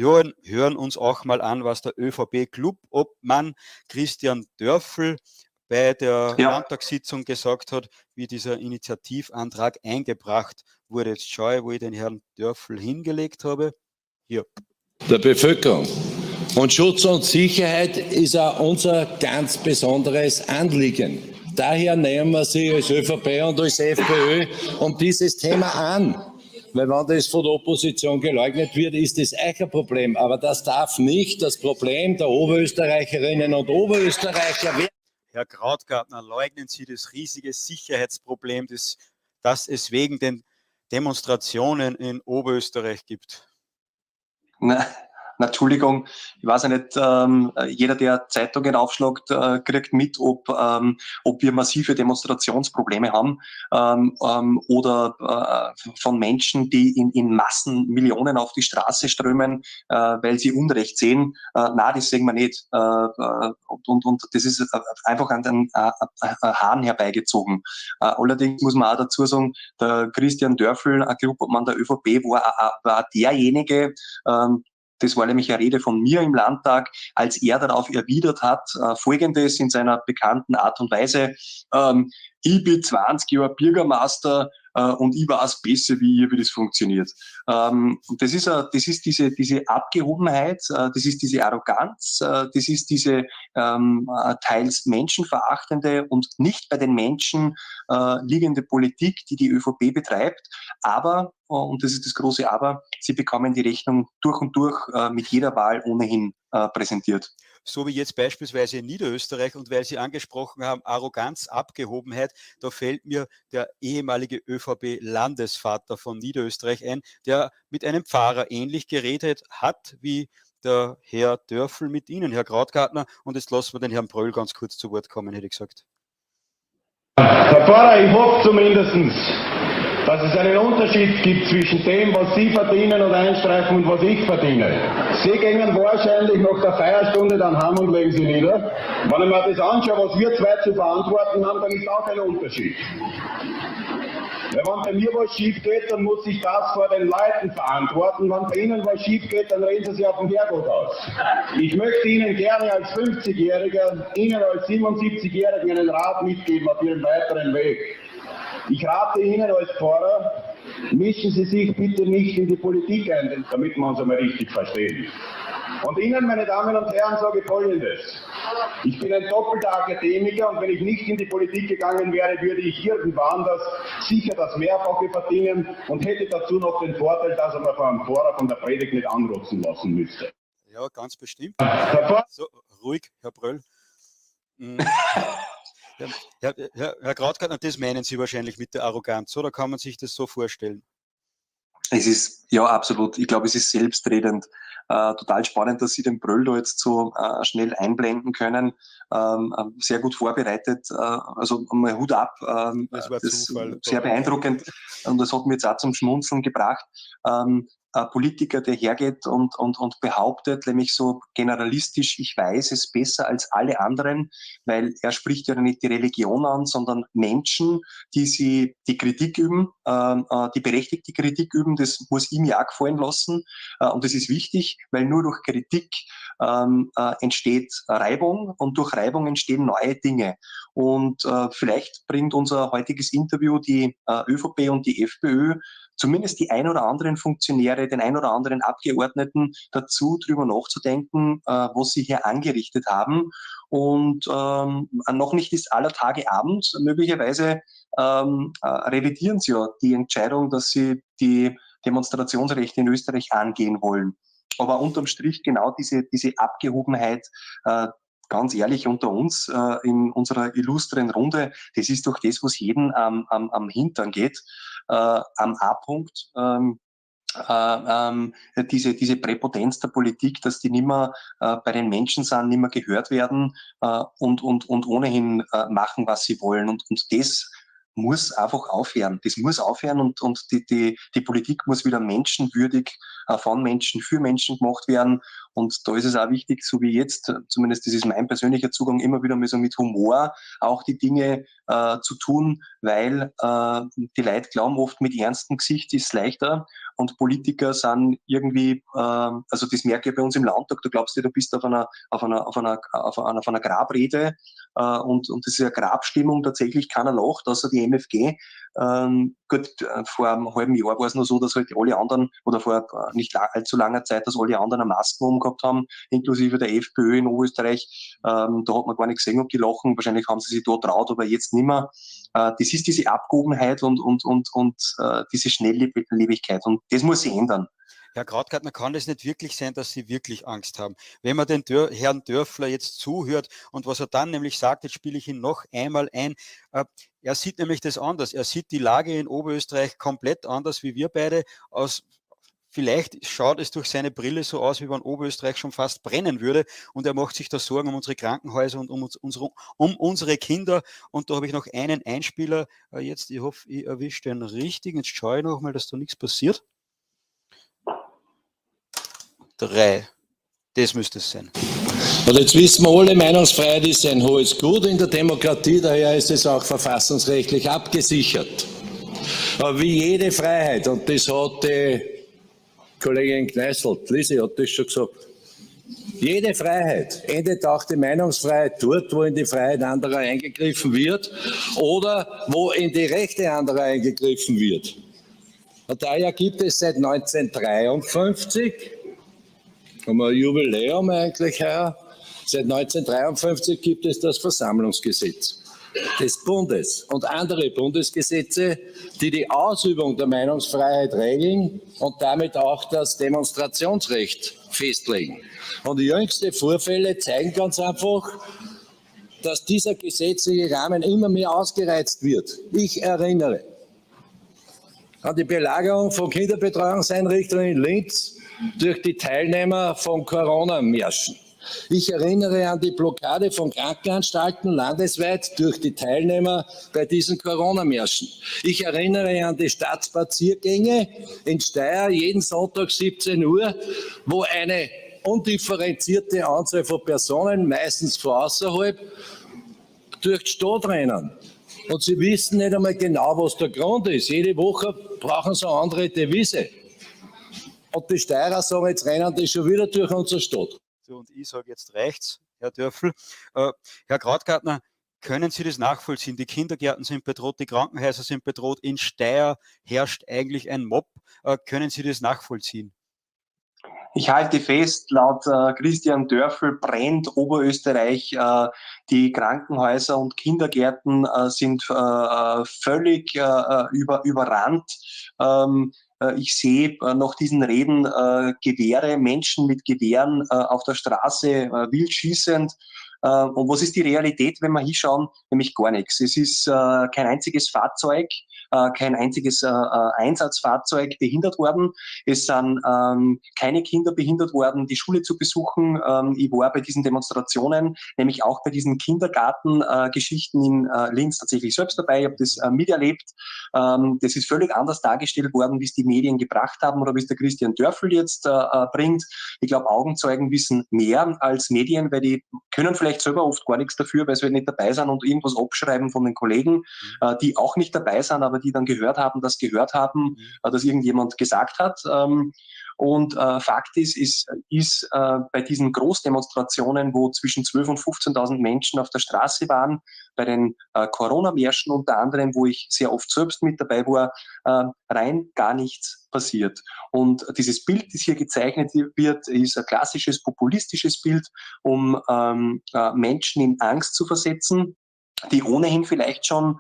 hören uns auch mal an, was der ÖVP-Clubobmann Christian Dörfl bei der Landtagssitzung gesagt hat, wie dieser Initiativantrag eingebracht wurde. Jetzt schaue ich, wo ich den Herrn Dörfl hingelegt habe. Hier. Der Bevölkerung. Und Schutz und Sicherheit ist auch unser ganz besonderes Anliegen. Daher nehmen wir sie als ÖVP und als FPÖ um dieses Thema an. Weil wenn das von der Opposition geleugnet wird, ist das euch ein Problem. Aber das darf nicht das Problem der Oberösterreicherinnen und Oberösterreicher werden. Herr Krautgartner, leugnen Sie das riesige Sicherheitsproblem, das es wegen den Demonstrationen in Oberösterreich gibt? Na, Entschuldigung, ich weiß ja nicht, jeder, der Zeitungen aufschlagt, kriegt mit, ob wir massive Demonstrationsprobleme haben oder von Menschen, die in Massen Millionen auf die Straße strömen, weil sie Unrecht sehen. Na, das sehen wir nicht. Und das ist einfach an den Haaren herbeigezogen. Allerdings muss man auch dazu sagen, der Christian Dörfl, ein Clubobmann der ÖVP, war derjenige, das war nämlich eine Rede von mir im Landtag, als er darauf erwidert hat, Folgendes in seiner bekannten Art und Weise, ich bin 20 Jahre Bürgermeister, und ich weiß besser wie das funktioniert. Das ist diese Abgehobenheit, das ist diese Arroganz, das ist diese teils menschenverachtende und nicht bei den Menschen liegende Politik, die ÖVP betreibt. Aber, und das ist das große Aber, sie bekommen die Rechnung durch und durch mit jeder Wahl ohnehin präsentiert. So wie jetzt beispielsweise in Niederösterreich, und weil Sie angesprochen haben, Arroganz, Abgehobenheit, da fällt mir der ehemalige ÖVP-Landesvater von Niederösterreich ein, der mit einem Pfarrer ähnlich geredet hat wie der Herr Dörfl mit Ihnen, Herr Krautgartner. Und jetzt lassen wir den Herrn Bröll ganz kurz zu Wort kommen, hätte ich gesagt. Herr Pfarrer, ich hoffe zumindest, dass es einen Unterschied gibt zwischen dem, was Sie verdienen oder einstreichen und was ich verdiene. Sie gehen wahrscheinlich nach der Feierstunde dann heim und legen Sie nieder. Wenn ich mir das anschaue, was wir zwei zu verantworten haben, dann ist auch ein Unterschied. Weil wenn bei mir was schief geht, dann muss ich das vor den Leuten verantworten. Wenn bei Ihnen was schief geht, dann reden Sie sich auf dem Herrgott aus. Ich möchte Ihnen gerne als 50-Jähriger, Ihnen als 77-Jährigen einen Rat mitgeben auf Ihrem weiteren Weg. Ich rate Ihnen als Pfarrer, mischen Sie sich bitte nicht in die Politik ein, damit wir uns einmal richtig verstehen. Und Ihnen, meine Damen und Herren, sage ich Folgendes. Ich bin ein doppelter Akademiker und wenn ich nicht in die Politik gegangen wäre, würde ich irgendwann sicher das Mehrfache verdienen und hätte dazu noch den Vorteil, dass er mir von einem Pfarrer von der Predigt nicht anrotzen lassen müsste. Ja, ganz bestimmt. So, ruhig, Herr Bröll. Herr Krautgartner, das meinen Sie wahrscheinlich mit der Arroganz, oder kann man sich das so vorstellen? Es ist, ja, absolut. Ich glaube, es ist selbstredend. Total spannend, dass Sie den Bröll da jetzt so schnell einblenden können. Sehr gut vorbereitet. Also mal Hut ab. Das war Zufall. Sehr beeindruckend. Und das hat mich jetzt auch zum Schmunzeln gebracht. Ein Politiker, der hergeht und behauptet, nämlich so generalistisch, ich weiß es besser als alle anderen, weil er spricht ja nicht die Religion an, sondern Menschen, die Kritik üben, die berechtigte Kritik üben, das muss ihm ja auch gefallen lassen. Und das ist wichtig, weil nur durch Kritik entsteht Reibung und durch Reibung entstehen neue Dinge. Und vielleicht bringt unser heutiges Interview die ÖVP und die FPÖ, zumindest die ein oder anderen Funktionäre, den ein oder anderen Abgeordneten dazu, drüber nachzudenken, was sie hier angerichtet haben. Und noch nicht ist aller Tage Abend. Möglicherweise revidieren sie ja die Entscheidung, dass sie die Demonstrationsrechte in Österreich angehen wollen. Aber unterm Strich genau diese Abgehobenheit, ganz ehrlich unter uns, in unserer illustren Runde, das ist doch das, was jeden am Hintern geht, am A-Punkt. Diese Präpotenz der Politik, dass die nimmer bei den Menschen sind, nimmer gehört werden und ohnehin machen, was sie wollen. Und das muss einfach aufhören. Das muss aufhören und die Politik muss wieder menschenwürdig von Menschen für Menschen gemacht werden. Und da ist es auch wichtig, so wie jetzt, zumindest das ist mein persönlicher Zugang, immer wieder mal so mit Humor auch die Dinge zu tun, weil die Leute glauben oft, mit ernstem Gesicht ist es leichter und Politiker sind irgendwie, also das merke ich bei uns im Landtag, du glaubst, du bist auf einer Grabrede und das ist eine Grabstimmung, tatsächlich keiner lacht, außer die MFG. Gut, vor einem halben Jahr war es nur so, dass halt alle anderen, oder vor nicht allzu langer Zeit, dass alle anderen eine Maske umgehabt haben, inklusive der FPÖ in Oberösterreich. Da hat man gar nicht gesehen, ob die lachen. Wahrscheinlich haben sie sich da traut, aber jetzt nicht mehr. Das ist diese Abgehobenheit und diese Schnelllebigkeit. Und das muss sich ändern. Herr Krautgartner, kann es nicht wirklich sein, dass Sie wirklich Angst haben? Wenn man den Herrn Dörfler jetzt zuhört und was er dann nämlich sagt, jetzt spiele ich ihn noch einmal ein, er sieht nämlich das anders. Er sieht die Lage in Oberösterreich komplett anders wie wir beide. Vielleicht schaut es durch seine Brille so aus, wie wenn Oberösterreich schon fast brennen würde und er macht sich da Sorgen um unsere Krankenhäuser und um unsere Kinder. Und da habe ich noch einen Einspieler. Jetzt, ich hoffe, ich erwische den richtigen. Jetzt schaue ich noch mal, dass da nichts passiert. 3. Das müsste es sein. Und jetzt wissen wir alle, Meinungsfreiheit ist ein hohes Gut in der Demokratie, daher ist es auch verfassungsrechtlich abgesichert. Aber wie jede Freiheit, und das hat die Kollegin Kneißl, Lisi hat das schon gesagt, Jede Freiheit endet auch die Meinungsfreiheit dort, wo in die Freiheit anderer eingegriffen wird oder wo in die Rechte anderer eingegriffen wird. Und daher gibt es seit 1953, haben wir ein Jubiläum eigentlich heuer, seit 1953 gibt es das Versammlungsgesetz des Bundes und andere Bundesgesetze, die die Ausübung der Meinungsfreiheit regeln und damit auch das Demonstrationsrecht festlegen. Und jüngste Vorfälle zeigen ganz einfach, dass dieser gesetzliche Rahmen immer mehr ausgereizt wird. Ich erinnere an die Belagerung von Kinderbetreuungseinrichtungen in Linz durch die Teilnehmer von Corona-Märschen. Ich erinnere an die Blockade von Krankenanstalten landesweit durch die Teilnehmer bei diesen Corona-Märschen. Ich erinnere an die Stadtspaziergänge in Steyr jeden Sonntag 17 Uhr, wo eine undifferenzierte Anzahl von Personen, meistens von außerhalb, durch die Stadt rennen. Und sie wissen nicht einmal genau, was der Grund ist. Jede Woche brauchen sie eine andere Devise. Und die Steirer sagen, jetzt rennen die schon wieder durch unsere Stadt. So, und ich sage, jetzt reicht's, Herr Dörfl. Herr Krautgartner, können Sie das nachvollziehen? Die Kindergärten sind bedroht, die Krankenhäuser sind bedroht, in Steyr herrscht eigentlich ein Mob. Können Sie das nachvollziehen? Ich halte fest, laut Christian Dörfl brennt Oberösterreich. Die Krankenhäuser und Kindergärten sind völlig überrannt. Ich sehe nach diesen Reden Gewehre, Menschen mit Gewehren auf der Straße wild schießend. Und was ist die Realität, wenn wir hinschauen? Nämlich gar nichts. Es ist kein einziges Fahrzeug, kein einziges Einsatzfahrzeug behindert worden. Es sind keine Kinder behindert worden, die Schule zu besuchen. Ich war bei diesen Demonstrationen, nämlich auch bei diesen Kindergartengeschichten in Linz tatsächlich selbst dabei. Ich habe das miterlebt. Das ist völlig anders dargestellt worden, wie es die Medien gebracht haben oder wie es der Christian Dörfl jetzt bringt. Ich glaube, Augenzeugen wissen mehr als Medien, weil die können vielleicht selber oft gar nichts dafür, weil sie halt nicht dabei sind und irgendwas abschreiben von den Kollegen, die auch nicht dabei sind, aber die dann gehört haben, dass irgendjemand gesagt hat. Und Fakt ist bei diesen Großdemonstrationen, wo zwischen 12.000 und 15.000 Menschen auf der Straße waren, bei den Corona-Märschen unter anderem, wo ich sehr oft selbst mit dabei war, rein gar nichts passiert. Und dieses Bild, das hier gezeichnet wird, ist ein klassisches populistisches Bild, um Menschen in Angst zu versetzen, die ohnehin vielleicht schon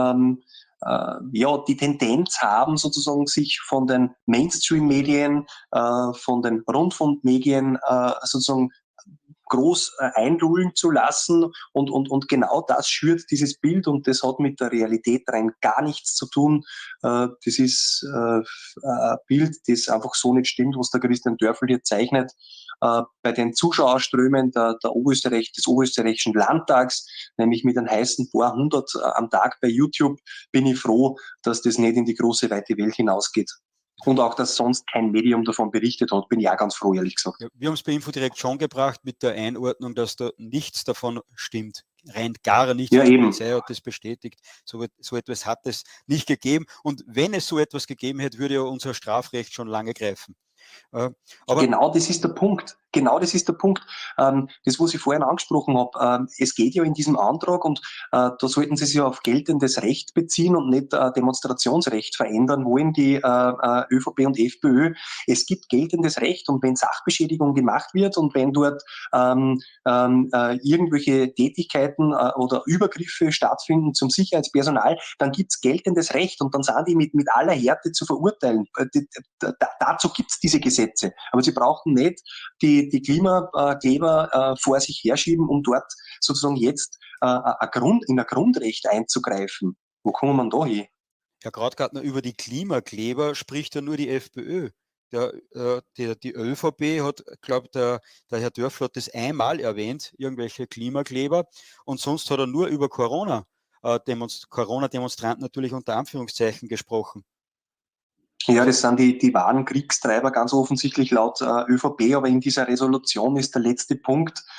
die Tendenz haben, sozusagen sich von den Mainstream-Medien, von den Rundfunkmedien sozusagen groß einlullen zu lassen und genau das schürt dieses Bild und das hat mit der Realität rein gar nichts zu tun. Das ist ein Bild, das einfach so nicht stimmt, was der Christian Dörfl hier zeichnet. Bei den Zuschauerströmen des Oberösterreichischen Landtags, nämlich mit einem heißen paar 100 am Tag bei YouTube, bin ich froh, dass das nicht in die große, weite Welt hinausgeht. Und auch, dass sonst kein Medium davon berichtet hat, bin ich auch ganz froh, ehrlich gesagt. Ja, wir haben es bei Infodirekt schon gebracht mit der Einordnung, dass da nichts davon stimmt. Rein gar nichts. Ja, die eben. Polizei hat das bestätigt. So etwas hat es nicht gegeben. Und wenn es so etwas gegeben hätte, würde ja unser Strafrecht schon lange greifen. Aber genau das ist der Punkt. Das, was ich vorhin angesprochen habe, es geht ja in diesem Antrag und da sollten Sie sich auf geltendes Recht beziehen und nicht Demonstrationsrecht verändern wollen, die ÖVP und FPÖ. Es gibt geltendes Recht und wenn Sachbeschädigung gemacht wird und wenn dort irgendwelche Tätigkeiten oder Übergriffe stattfinden zum Sicherheitspersonal, dann gibt es geltendes Recht und dann sind die mit aller Härte zu verurteilen. Dazu gibt es diese Gesetze. Aber Sie brauchen nicht die Klimakleber vor sich herschieben, um dort sozusagen jetzt in ein Grundrecht einzugreifen. Wo kommen wir da hin? Herr Krautgartner, über die Klimakleber spricht ja nur die FPÖ. Die ÖVP hat, glaube der Herr Dörfl hat das einmal erwähnt, irgendwelche Klimakleber, und sonst hat er nur über Corona-Demonstranten natürlich unter Anführungszeichen gesprochen. Ja, das sind die wahren Kriegstreiber, ganz offensichtlich laut ÖVP, aber in dieser Resolution ist der letzte Punkt,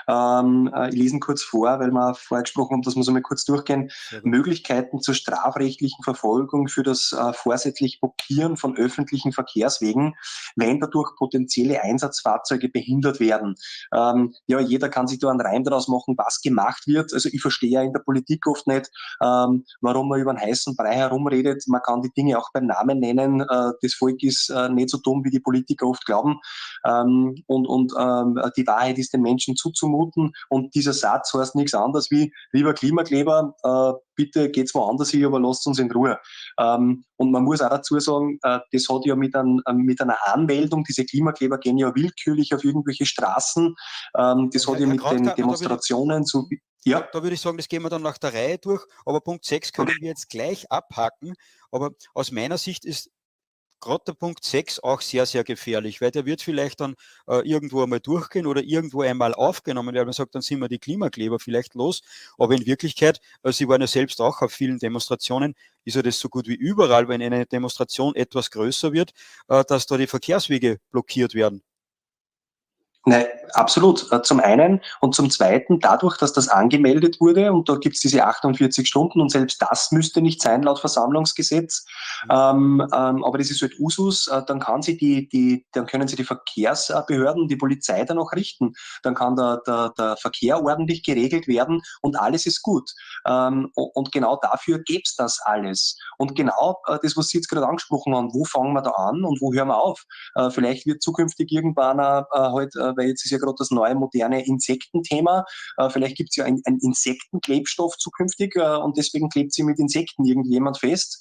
Ich lese ihn kurz vor, weil wir vorher gesprochen haben, dass wir so mal kurz durchgehen. Möglichkeiten zur strafrechtlichen Verfolgung für das vorsätzlich Blockieren von öffentlichen Verkehrswegen, wenn dadurch potenzielle Einsatzfahrzeuge behindert werden. Ja, jeder kann sich da einen Reim daraus machen, was gemacht wird. Also ich verstehe ja in der Politik oft nicht, warum man über einen heißen Brei herumredet. Man kann die Dinge auch beim Namen nennen. Das Volk ist nicht so dumm, wie die Politiker oft glauben. Die Wahrheit ist den Menschen zuzumuten. Und dieser Satz heißt nichts anderes wie, lieber Klimakleber, bitte geht's woanders hin, aber lasst uns in Ruhe. Und man muss auch dazu sagen, das hat ja mit einer Anmeldung, diese Klimakleber gehen ja willkürlich auf irgendwelche Straßen. Das hat ja mit den Demonstrationen so... Ja. Da würde ich sagen, das gehen wir dann nach der Reihe durch, aber Punkt 6 können wir jetzt gleich abhaken. Aber aus meiner Sicht ist gerade der Punkt 6 auch sehr, sehr gefährlich, weil der wird vielleicht dann irgendwo einmal durchgehen oder irgendwo einmal aufgenommen, weil man sagt, dann sind wir die Klimakleber vielleicht los. Aber in Wirklichkeit, Sie waren ja selbst auch auf vielen Demonstrationen, ist ja das so gut wie überall, wenn eine Demonstration etwas größer wird, dass da die Verkehrswege blockiert werden. Nein, absolut. Zum einen und zum zweiten, dadurch, dass das angemeldet wurde, und da gibt es diese 48 Stunden und selbst das müsste nicht sein laut Versammlungsgesetz, aber das ist halt Usus, dann können sie die Verkehrsbehörden, die Polizei dann auch richten. Dann kann der Verkehr ordentlich geregelt werden und alles ist gut. Und genau dafür gäbe es das alles. Und genau das, was Sie jetzt gerade angesprochen haben, wo fangen wir da an und wo hören wir auf? Vielleicht wird zukünftig irgendwann weil jetzt ist ja gerade das neue moderne Insektenthema. Vielleicht gibt es ja einen Insektenklebstoff zukünftig und deswegen klebt sie mit Insekten irgendjemand fest.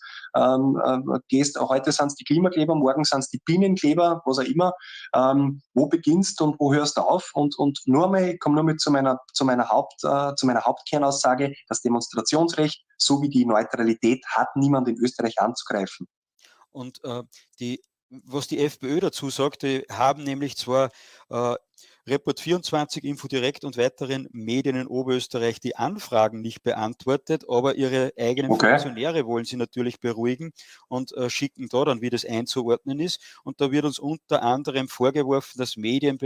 Heute sind es die Klimakleber, morgen sind es die Bienenkleber, was auch immer. Wo beginnst und wo hörst du auf? Und nur mal, ich komme nur mit zu meiner Hauptkernaussage, das Demonstrationsrecht sowie die Neutralität hat niemand in Österreich anzugreifen. Und was die FPÖ dazu sagt, die haben nämlich zwar Report 24, Infodirekt und weiteren Medien in Oberösterreich die Anfragen nicht beantwortet, aber ihre eigenen Funktionäre wollen sie natürlich beruhigen und schicken da dann, wie das einzuordnen ist. Und da wird uns unter anderem vorgeworfen, dass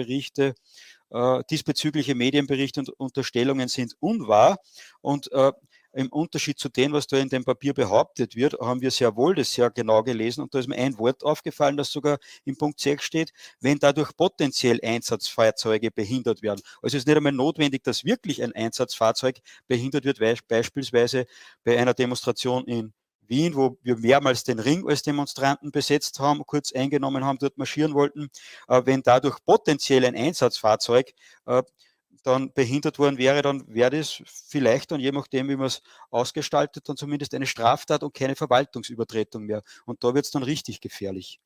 diesbezügliche Medienberichte und Unterstellungen sind unwahr und im Unterschied zu dem, was da in dem Papier behauptet wird, haben wir sehr wohl das sehr genau gelesen und da ist mir ein Wort aufgefallen, das sogar im Punkt 6 steht, wenn dadurch potenziell Einsatzfahrzeuge behindert werden. Also es ist nicht einmal notwendig, dass wirklich ein Einsatzfahrzeug behindert wird, beispielsweise bei einer Demonstration in Wien, wo wir mehrmals den Ring als Demonstranten besetzt haben, kurz eingenommen haben, dort marschieren wollten, wenn dadurch potenziell ein Einsatzfahrzeug dann behindert worden wäre, dann wäre das vielleicht dann, je nachdem, wie man es ausgestaltet, dann zumindest eine Straftat und keine Verwaltungsübertretung mehr. Und da wird es dann richtig gefährlich.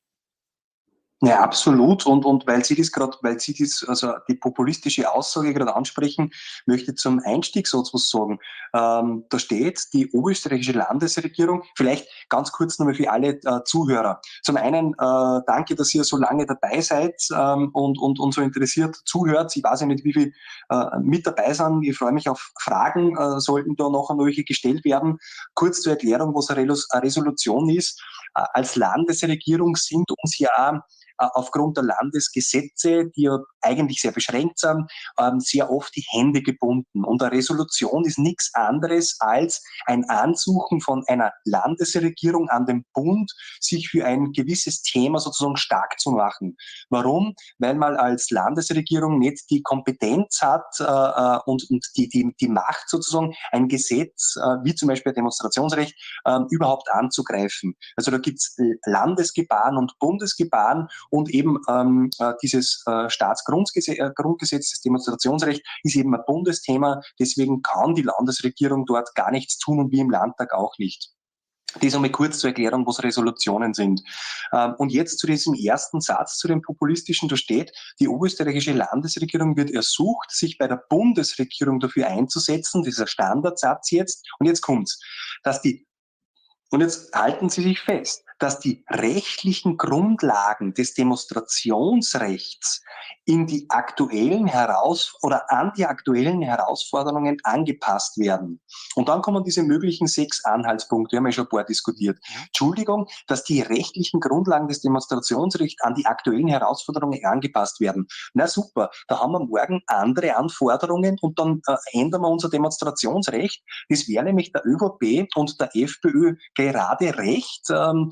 Ja, absolut. Und weil Sie also die populistische Aussage gerade ansprechen, möchte ich zum Einstiegssatz was sagen. Da steht, die oberösterreichische Landesregierung, vielleicht ganz kurz nochmal für alle Zuhörer. Zum einen, danke, dass ihr so lange dabei seid und so interessiert zuhört. Ich weiß ja nicht, wie viel mit dabei sind. Ich freue mich auf Fragen, sollten da nachher noch welche gestellt werden. Kurz zur Erklärung, was eine Resolution ist. Als Landesregierung sind uns ja aufgrund der Landesgesetze, die ja eigentlich sehr beschränkt sind, sehr oft die Hände gebunden. Und eine Resolution ist nichts anderes als ein Ansuchen von einer Landesregierung an den Bund, sich für ein gewisses Thema sozusagen stark zu machen. Warum? Weil man als Landesregierung nicht die Kompetenz hat und die Macht sozusagen, ein Gesetz, wie zum Beispiel ein Demonstrationsrecht, überhaupt anzugreifen. Also da gibt's Landesgebaren und Bundesgebaren und eben dieses Staatsgrundgesetz, das Demonstrationsrecht, ist eben ein Bundesthema. Deswegen kann die Landesregierung dort gar nichts tun und wir im Landtag auch nicht. Das einmal kurz zur Erklärung, was Resolutionen sind. Und jetzt zu diesem ersten Satz, zu dem populistischen, da steht, die oberösterreichische Landesregierung wird ersucht, sich bei der Bundesregierung dafür einzusetzen, dieser Standardsatz jetzt, und jetzt kommt's, und jetzt halten Sie sich fest, dass die rechtlichen Grundlagen des Demonstrationsrechts an die aktuellen Herausforderungen angepasst werden. Und dann kommen diese möglichen 6 Anhaltspunkte, haben wir schon ein paar diskutiert. Entschuldigung, dass die rechtlichen Grundlagen des Demonstrationsrechts an die aktuellen Herausforderungen angepasst werden. Na super, da haben wir morgen andere Anforderungen und dann ändern wir unser Demonstrationsrecht. Das wäre nämlich der ÖVP und der FPÖ gerade recht,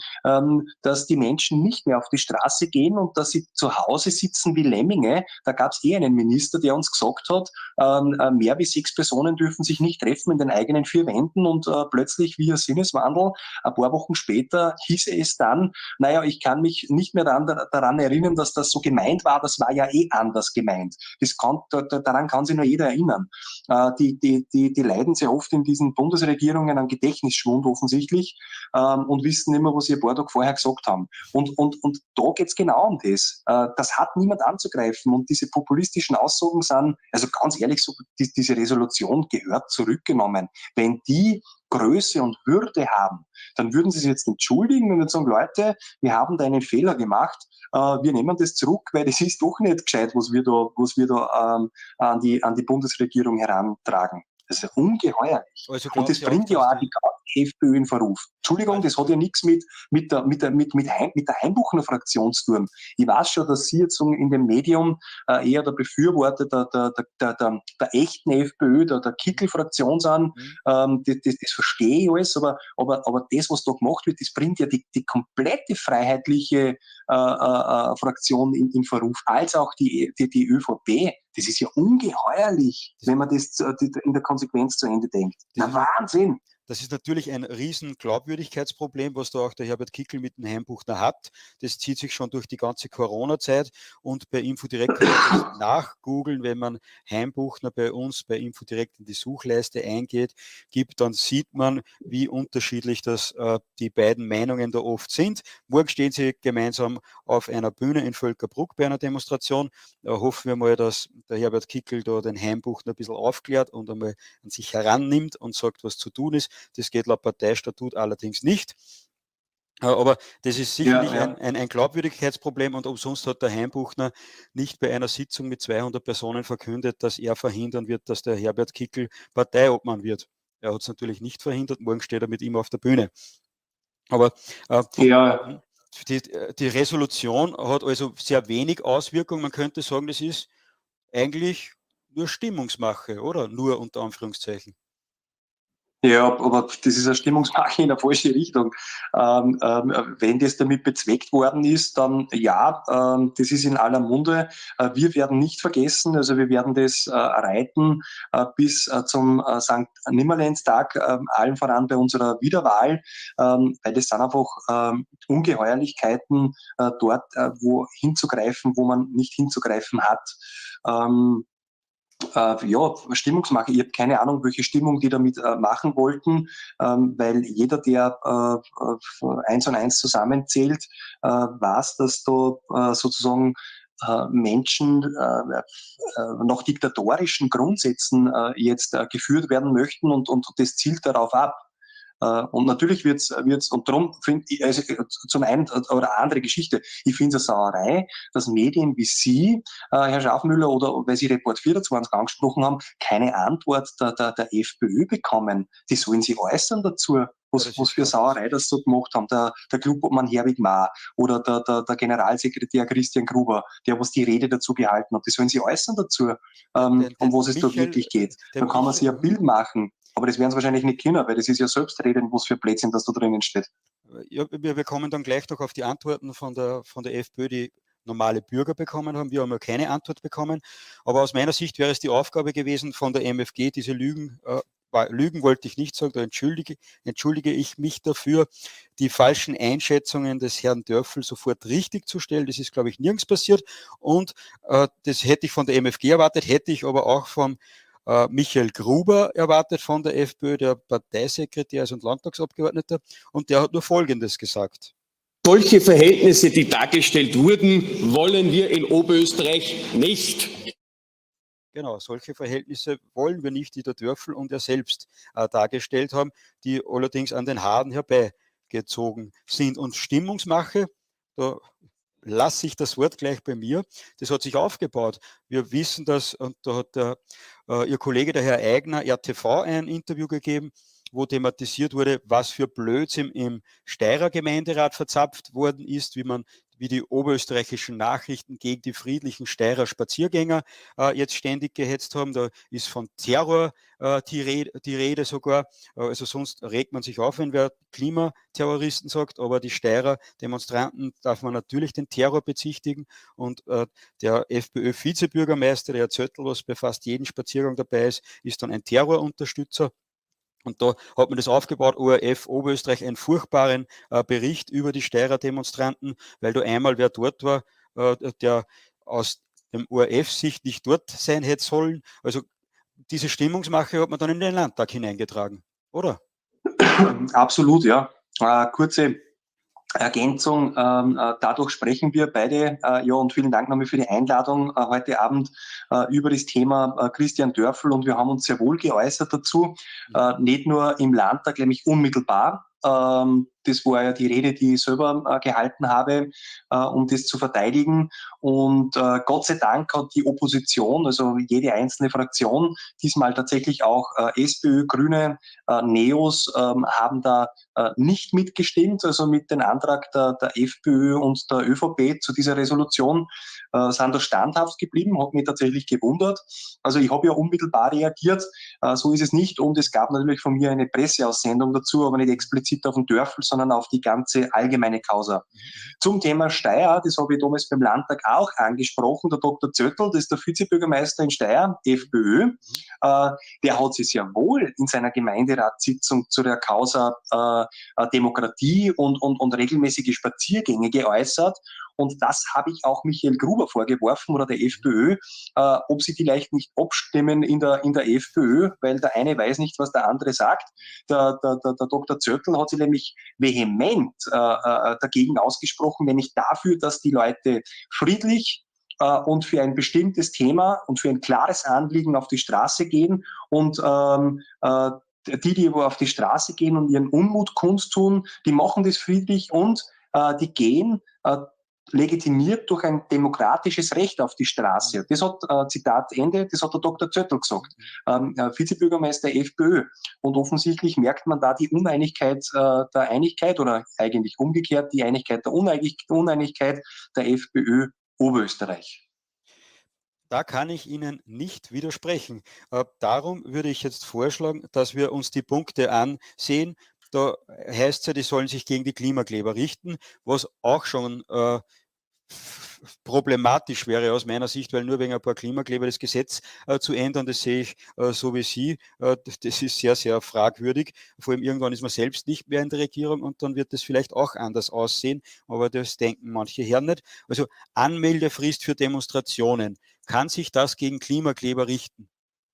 dass die Menschen nicht mehr auf die Straße gehen und dass sie zu Hause sitzen wie Lemminge. Da gab es einen Minister, der uns gesagt hat, mehr wie 6 Personen dürfen sich nicht treffen in den eigenen 4 Wänden und plötzlich wie ein Sinneswandel, ein paar Wochen später hieß es dann, naja, ich kann mich nicht mehr daran erinnern, dass das so gemeint war, das war ja anders gemeint. Daran kann sich nur jeder erinnern. Die leiden sehr oft in diesen Bundesregierungen an Gedächtnisschwund offensichtlich und wissen immer, was sie ein paar Tage vorher gesagt haben. Und da geht's genau um das. Das hat niemand anzugreifen und diese populistischen Aussagen sind, also ganz ehrlich, so, diese Resolution gehört zurückgenommen. Wenn die Größe und Würde haben, dann würden sie sich jetzt entschuldigen und sagen, Leute, wir haben da einen Fehler gemacht, wir nehmen das zurück, weil das ist doch nicht gescheit, was wir da an die Bundesregierung herantragen. Das ist ja ungeheuerlich. Also und das bringt ja auch die FPÖ in Verruf. Entschuldigung, das hat ja nichts mit der Heimbuchner Fraktion zu tun. Ich weiß schon, dass Sie jetzt in dem Medium eher der Befürworter der echten FPÖ, der Kickel-Fraktion sind. Das verstehe ich alles, aber das, was da gemacht wird, das bringt ja die komplette freiheitliche Fraktion in Verruf, als auch die ÖVP. Das ist ja ungeheuerlich, wenn man das in der Konsequenz zu Ende denkt. Na, Wahnsinn! Das ist natürlich ein riesen Glaubwürdigkeitsproblem, was da auch der Herbert Kickl mit dem Heimbuchner hat. Das zieht sich schon durch die ganze Corona-Zeit und bei Infodirect kann man das nachgoogeln, wenn man Heimbuchner bei uns bei Infodirect in die Suchleiste eingeht, dann sieht man, wie unterschiedlich die beiden Meinungen da oft sind. Morgen stehen sie gemeinsam auf einer Bühne in Völkerbruck bei einer Demonstration. Da hoffen wir mal, dass der Herbert Kickl da den Heimbuchner ein bisschen aufklärt und einmal an sich herannimmt und sagt, was zu tun ist. Das geht laut Parteistatut allerdings nicht. Aber das ist sicherlich ein Glaubwürdigkeitsproblem und umsonst hat der Heimbuchner nicht bei einer Sitzung mit 200 Personen verkündet, dass er verhindern wird, dass der Herbert Kickl Parteiobmann wird. Er hat es natürlich nicht verhindert, morgen steht er mit ihm auf der Bühne. Aber die Resolution hat also sehr wenig Auswirkungen. Man könnte sagen, das ist eigentlich nur Stimmungsmache, oder? Nur unter Anführungszeichen. Ja, aber das ist eine Stimmungsmache in eine falsche Richtung. Wenn das damit bezweckt worden ist, dann das ist in aller Munde. Wir werden nicht vergessen, also wir werden das reiten bis zum St. Nimmerleinstag, allen voran bei unserer Wiederwahl, weil das sind einfach Ungeheuerlichkeiten dort, wo hinzugreifen, wo man nicht hinzugreifen hat. Stimmungsmache. Ich habe keine Ahnung, welche Stimmung die damit machen wollten, weil jeder, der 1 und 1 zusammenzählt, weiß, dass da sozusagen Menschen nach diktatorischen Grundsätzen jetzt geführt werden möchten und das zielt darauf ab. Und natürlich wird's, und darum finde ich, also zum einen, oder eine andere Geschichte, ich finde es eine Sauerei, dass Medien wie Sie, Herr Schaafmüller, oder weil Sie Report 24 angesprochen haben, keine Antwort der FPÖ bekommen. Die sollen sich äußern dazu, was für Sauerei das so gemacht haben. Der Clubobmann Herwig Mahr oder der Generalsekretär Christian Gruber, der was die Rede dazu gehalten hat, die sollen sich äußern dazu, um was es da wirklich geht. Dann kann man sich ein Bild machen. Aber das werden sie wahrscheinlich nicht können, weil das ist ja selbstredend, was für Blödsinn das da drinnen steht. Ja, wir kommen dann gleich noch auf die Antworten von der FPÖ, die normale Bürger bekommen haben. Wir haben ja keine Antwort bekommen. Aber aus meiner Sicht wäre es die Aufgabe gewesen von der MFG, diese Lügen wollte ich nicht sagen, da entschuldige ich mich dafür, die falschen Einschätzungen des Herrn Dörfel sofort richtig zu stellen. Das ist, glaube ich, nirgends passiert. Und das hätte ich von der MFG erwartet, hätte ich aber auch vom Michael Gruber erwartet von der FPÖ, der Parteisekretär und Landtagsabgeordneter, und der hat nur Folgendes gesagt. Solche Verhältnisse, die dargestellt wurden, wollen wir in Oberösterreich nicht. Genau, solche Verhältnisse wollen wir nicht, die der Dörfel und er selbst dargestellt haben, die allerdings an den Haaren herbei gezogen sind. Und Stimmungsmache, da lasse ich das Wort gleich bei mir, das hat sich aufgebaut. Wir wissen das, und da hat Ihr Kollege, der Herr Eigner, RTV ein Interview gegeben, wo thematisiert wurde, was für Blödsinn im Steirer Gemeinderat verzapft worden ist, wie die oberösterreichischen Nachrichten gegen die friedlichen Steirer Spaziergänger jetzt ständig gehetzt haben. Da ist von Terror die Rede sogar. Also sonst regt man sich auf, wenn wer Klimaterroristen sagt, aber die Steirer Demonstranten darf man natürlich den Terror bezichtigen. Und der FPÖ-Vizebürgermeister, der Herr Zöttl, was bei fast jedem Spaziergang dabei ist dann ein Terrorunterstützer. Und da hat man das aufgebaut, ORF Oberösterreich, einen furchtbaren Bericht über die Steirer Demonstranten, weil da einmal wer dort war, der aus dem ORF-Sicht nicht dort sein hätte sollen. Also diese Stimmungsmache hat man dann in den Landtag hineingetragen, oder? Absolut, ja. Kurze Ergänzung, dadurch sprechen wir beide, ja, und vielen Dank nochmal für die Einladung heute Abend über das Thema Christian Dörfl, und wir haben uns sehr wohl geäußert dazu, nicht nur im Landtag, nämlich unmittelbar. Das war ja die Rede, die ich selber gehalten habe, um das zu verteidigen. Und Gott sei Dank hat die Opposition, also jede einzelne Fraktion, diesmal tatsächlich auch SPÖ, Grüne, Neos, haben da nicht mitgestimmt, also mit dem Antrag der FPÖ und der ÖVP zu dieser Resolution, sind da standhaft geblieben, hat mich tatsächlich gewundert. Also ich habe ja unmittelbar reagiert, so ist es nicht, und es gab natürlich von mir eine Presseaussendung dazu, aber nicht explizit auf den Dörfl, sondern auf die ganze allgemeine Causa. Zum Thema Steyr, das habe ich damals beim Landtag auch angesprochen, der Dr. Zöttl, das ist der Vizebürgermeister in Steyr, FPÖ, der hat sich sehr wohl in seiner Gemeinderatssitzung zu der Causa Demokratie und regelmäßige Spaziergänge geäußert. Und das habe ich auch Michael Gruber vorgeworfen oder der FPÖ, ob sie vielleicht nicht abstimmen in der FPÖ, weil der eine weiß nicht, was der andere sagt. Der Dr. Zöttl hat sich nämlich vehement dagegen ausgesprochen, nämlich dafür, dass die Leute friedlich und für ein bestimmtes Thema und für ein klares Anliegen auf die Straße gehen, und die auf die Straße gehen und ihren Unmut kundtun, die machen das friedlich, und die gehen legitimiert durch ein demokratisches Recht auf die Straße. Das hat, Zitat Ende, das hat der Dr. Zöttl gesagt, Vizebürgermeister FPÖ. Und offensichtlich merkt man da die Uneinigkeit der Einigkeit, oder eigentlich umgekehrt die Einigkeit der Uneinigkeit der FPÖ Oberösterreich. Da kann ich Ihnen nicht widersprechen. Darum würde ich jetzt vorschlagen, dass wir uns die Punkte ansehen. Da heißt es ja, die sollen sich gegen die Klimakleber richten, was auch schon problematisch wäre aus meiner Sicht, weil nur wegen ein paar Klimakleber das Gesetz zu ändern, das sehe ich so wie Sie. Das ist sehr, sehr fragwürdig. Vor allem irgendwann ist man selbst nicht mehr in der Regierung, und dann wird das vielleicht auch anders aussehen, aber das denken manche Herren nicht. Also Anmeldefrist für Demonstrationen. Kann sich das gegen Klimakleber richten?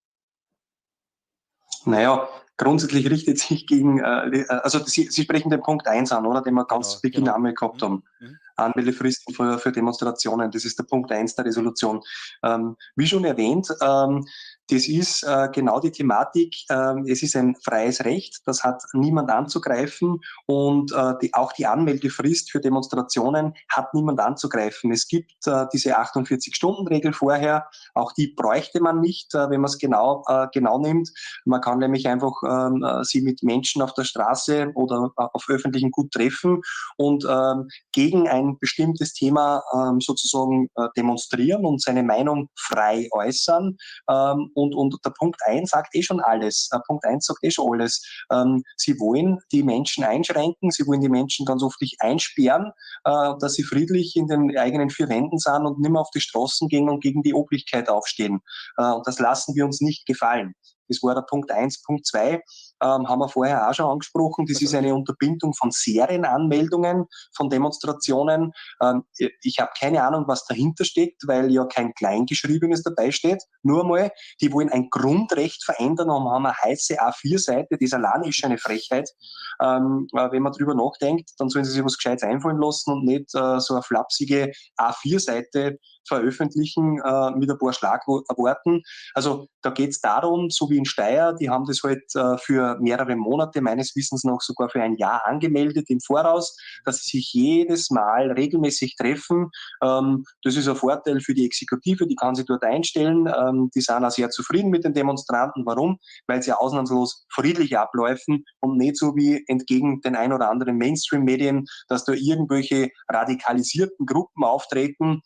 Naja, grundsätzlich richtet sich gegen, also Sie sprechen den Punkt 1 an, oder, den wir ganz Beginn einmal gehabt haben. Anmeldefristen für Demonstrationen, das ist der Punkt 1 der Resolution. Wie schon erwähnt, das ist genau die Thematik, es ist ein freies Recht, das hat niemand anzugreifen, und auch die Anmeldefrist für Demonstrationen hat niemand anzugreifen. Es gibt diese 48-Stunden-Regel vorher, auch die bräuchte man nicht, wenn man es genau nimmt. Man kann nämlich einfach sie mit Menschen auf der Straße oder auf öffentlichem Gut treffen und gegen ein bestimmtes Thema sozusagen demonstrieren und seine Meinung frei äußern. Und der Punkt 1 sagt schon alles. Punkt 1 sagt schon alles. Sie wollen die Menschen einschränken, sie wollen die Menschen ganz oft einsperren, dass sie friedlich in den eigenen vier Wänden sind und nicht mehr auf die Straßen gehen und gegen die Obrigkeit aufstehen. Und das lassen wir uns nicht gefallen. Das war der Punkt 1. Punkt 2 haben wir vorher auch schon angesprochen. Das ist eine Unterbindung von Serienanmeldungen von Demonstrationen. Ich habe keine Ahnung, was dahinter steckt, weil ja kein Kleingeschriebenes dabei steht. Nur einmal, die wollen ein Grundrecht verändern und haben eine heiße A4-Seite. Das allein ist eine Frechheit. Wenn man drüber nachdenkt, dann sollen sie sich was Gescheites einfallen lassen und nicht so eine flapsige A4-Seite veröffentlichen mit ein paar Schlagworten. Also da geht es darum, so wie in Steyr, die haben das halt für mehrere Monate, meines Wissens noch sogar für ein Jahr angemeldet im Voraus, dass sie sich jedes Mal regelmäßig treffen. Das ist ein Vorteil für die Exekutive, die kann sich dort einstellen. Die sind auch sehr zufrieden mit den Demonstranten. Warum? Weil sie ausnahmslos friedlich abläufen und nicht so wie entgegen den ein oder anderen Mainstream-Medien, dass da irgendwelche radikalisierten Gruppen auftreten.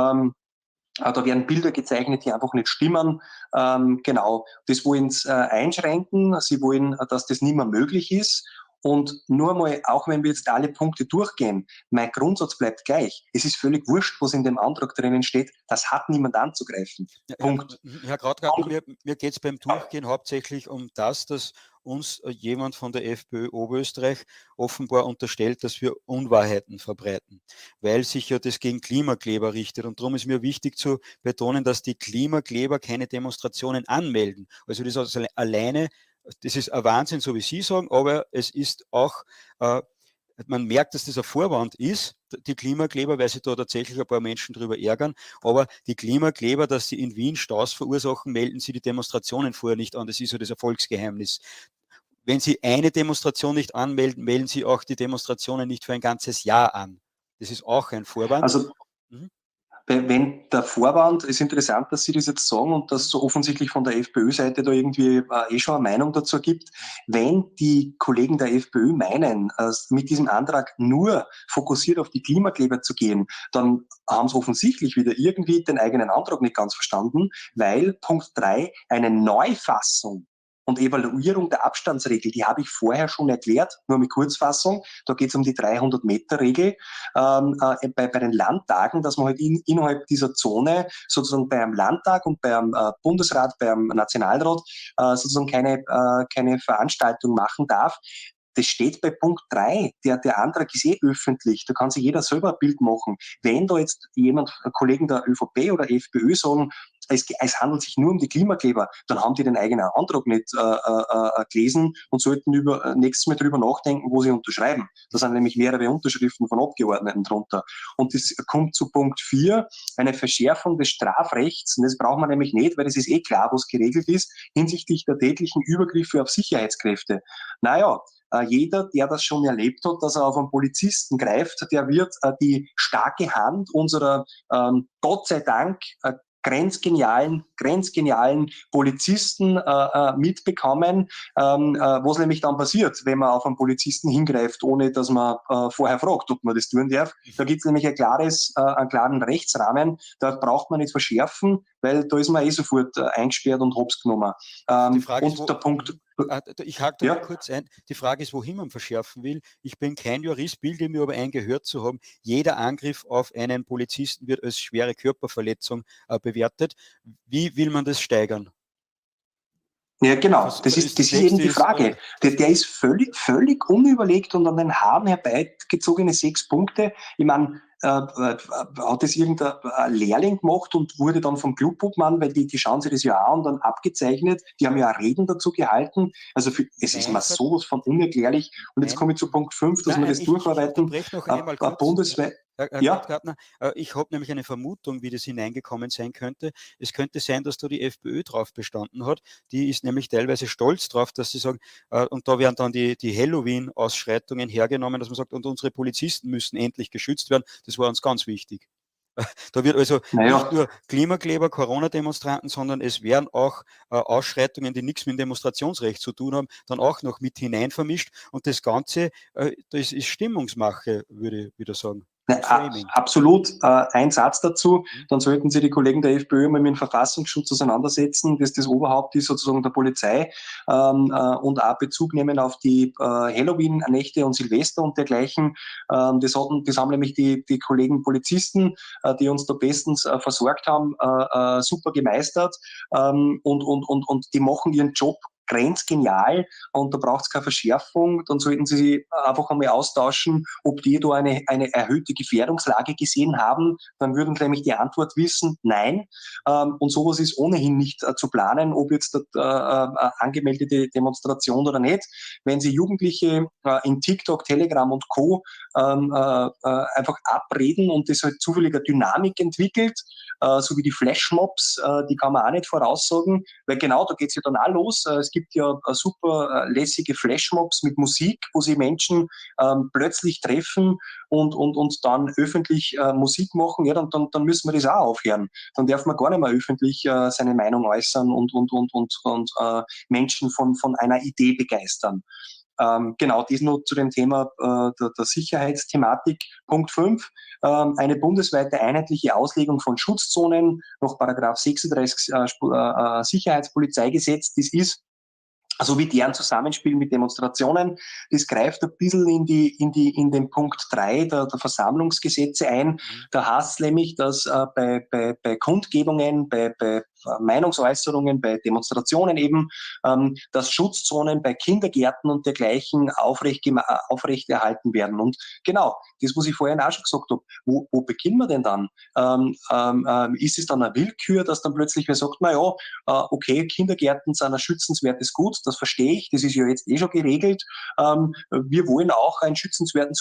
Da werden Bilder gezeichnet, die einfach nicht stimmen. Genau, das wollen sie einschränken. Sie wollen, dass das nicht mehr möglich ist. Und nur mal, auch wenn wir jetzt alle Punkte durchgehen, mein Grundsatz bleibt gleich. Es ist völlig wurscht, was in dem Antrag drinnen steht. Das hat niemand anzugreifen. Ja, Punkt. Herr Krautgartner, mir geht es beim Durchgehen hauptsächlich um das, dass uns jemand von der FPÖ Oberösterreich offenbar unterstellt, dass wir Unwahrheiten verbreiten, weil sich ja das gegen Klimakleber richtet. Und darum ist mir wichtig zu betonen, dass die Klimakleber keine Demonstrationen anmelden. Also das ist alleine, das ist ein Wahnsinn, so wie Sie sagen, aber es ist auch, man merkt, dass das ein Vorwand ist, die Klimakleber, weil sich da tatsächlich ein paar Menschen drüber ärgern, aber die Klimakleber, dass sie in Wien Staus verursachen, melden sie die Demonstrationen vorher nicht an. Das ist ja das Erfolgsgeheimnis. Wenn Sie eine Demonstration nicht anmelden, melden Sie auch die Demonstrationen nicht für ein ganzes Jahr an. Das ist auch ein Vorwand. Also wenn der Vorwand, ist interessant, dass Sie das jetzt sagen und dass so offensichtlich von der FPÖ-Seite da irgendwie schon eine Meinung dazu gibt. Wenn die Kollegen der FPÖ meinen, mit diesem Antrag nur fokussiert auf die Klimakleber zu gehen, dann haben sie offensichtlich wieder irgendwie den eigenen Antrag nicht ganz verstanden, weil Punkt 3 eine Neufassung und Evaluierung der Abstandsregel, die habe ich vorher schon erklärt, nur mit Kurzfassung. Da geht es um die 300-Meter-Regel bei den Landtagen, dass man halt innerhalb dieser Zone sozusagen beim Landtag und beim Bundesrat, beim Nationalrat sozusagen keine Veranstaltung machen darf. Das steht bei Punkt 3. Der Antrag ist öffentlich. Da kann sich jeder selber ein Bild machen. Wenn da jetzt Kollegen der ÖVP oder FPÖ sagen, es handelt sich nur um die Klimakleber, dann haben die den eigenen Antrag nicht gelesen und sollten nächstes Mal drüber nachdenken, wo sie unterschreiben. Da sind nämlich mehrere Unterschriften von Abgeordneten drunter. Und das kommt zu Punkt 4, eine Verschärfung des Strafrechts. Und das braucht man nämlich nicht, weil es ist klar, was geregelt ist, hinsichtlich der tätlichen Übergriffe auf Sicherheitskräfte. Naja, jeder, der das schon erlebt hat, dass er auf einen Polizisten greift, der wird die starke Hand unserer Gott sei Dank grenzgenialen Polizisten mitbekommen, was nämlich dann passiert, wenn man auf einen Polizisten hingreift, ohne dass man vorher fragt, ob man das tun darf. Da gibt es nämlich einen klaren Rechtsrahmen, da braucht man nicht verschärfen, weil da ist man sofort eingesperrt und hops genommen. Ich hake da mal kurz ein. Die Frage ist, wohin man verschärfen will. Ich bin kein Jurist, bilde mir aber ein, gehört zu haben, jeder Angriff auf einen Polizisten wird als schwere Körperverletzung bewertet. Wie will man das steigern? Ja, genau. Das ist eben die Frage. Der ist völlig unüberlegt und an den Haaren herbeigezogene 6 Punkte. Ich meine, hat das irgendein Lehrling gemacht und wurde dann vom Clubobmann, weil die schauen sich das ja an und dann abgezeichnet. Die haben ja auch Reden dazu gehalten. Also es ist mir sowas von unerklärlich. Und jetzt komme ich zu Punkt 5, dass wir das durcharbeiten. Bundesweit. Herr Krautgartner, ich habe nämlich eine Vermutung, wie das hineingekommen sein könnte. Es könnte sein, dass da die FPÖ drauf bestanden hat. Die ist nämlich teilweise stolz drauf, dass sie sagen, und da werden dann die Halloween-Ausschreitungen hergenommen, dass man sagt, und unsere Polizisten müssen endlich geschützt werden. Das war uns ganz wichtig. Da wird also nicht nur Klimakleber, Corona-Demonstranten, sondern es werden auch Ausschreitungen, die nichts mit dem Demonstrationsrecht zu tun haben, dann auch noch mit hinein vermischt. Und das Ganze, das ist Stimmungsmache, würde ich wieder sagen. Absolut. Ein Satz dazu, dann sollten Sie die Kollegen der FPÖ mal mit dem Verfassungsschutz auseinandersetzen, dass das Oberhaupt ist sozusagen der Polizei und auch Bezug nehmen auf die Halloween-Nächte und Silvester und dergleichen. Das haben nämlich die Kollegen Polizisten, die uns da bestens versorgt haben, super gemeistert und die machen ihren Job grenzgenial und da braucht es keine Verschärfung, dann sollten Sie sich einfach einmal austauschen, ob die da eine erhöhte Gefährdungslage gesehen haben. Dann würden nämlich die Antwort wissen, nein. Und sowas ist ohnehin nicht zu planen, ob jetzt angemeldete Demonstration oder nicht. Wenn Sie Jugendliche in TikTok, Telegram und Co. einfach abreden und das halt zufälliger Dynamik entwickelt, so wie die Flashmobs, die kann man auch nicht voraussagen, weil genau, da geht es ja dann auch los. Es gibt ja super lässige Flashmobs mit Musik, wo sie Menschen plötzlich treffen und dann öffentlich Musik machen, ja, dann müssen wir das auch aufhören. Dann darf man gar nicht mehr öffentlich seine Meinung äußern und Menschen von einer Idee begeistern. Genau, dies nur zu dem Thema der Sicherheitsthematik. Punkt 5, eine bundesweite einheitliche Auslegung von Schutzzonen nach § 36 Sicherheitspolizeigesetz. Das ist so wie deren Zusammenspiel mit Demonstrationen, das greift ein bisschen in den Punkt 3 der Versammlungsgesetze ein. Da heißt es nämlich, dass bei Kundgebungen, bei Meinungsäußerungen, bei Demonstrationen eben, dass Schutzzonen bei Kindergärten und dergleichen aufrechterhalten werden. Und genau, das, was ich vorhin auch schon gesagt habe, wo beginnen wir denn dann? Ist es dann eine Willkür, dass dann plötzlich wer sagt, naja, okay, Kindergärten sind ein schützenswertes Gut, das verstehe ich, das ist ja jetzt schon geregelt. Wir wollen auch ein schützenswertes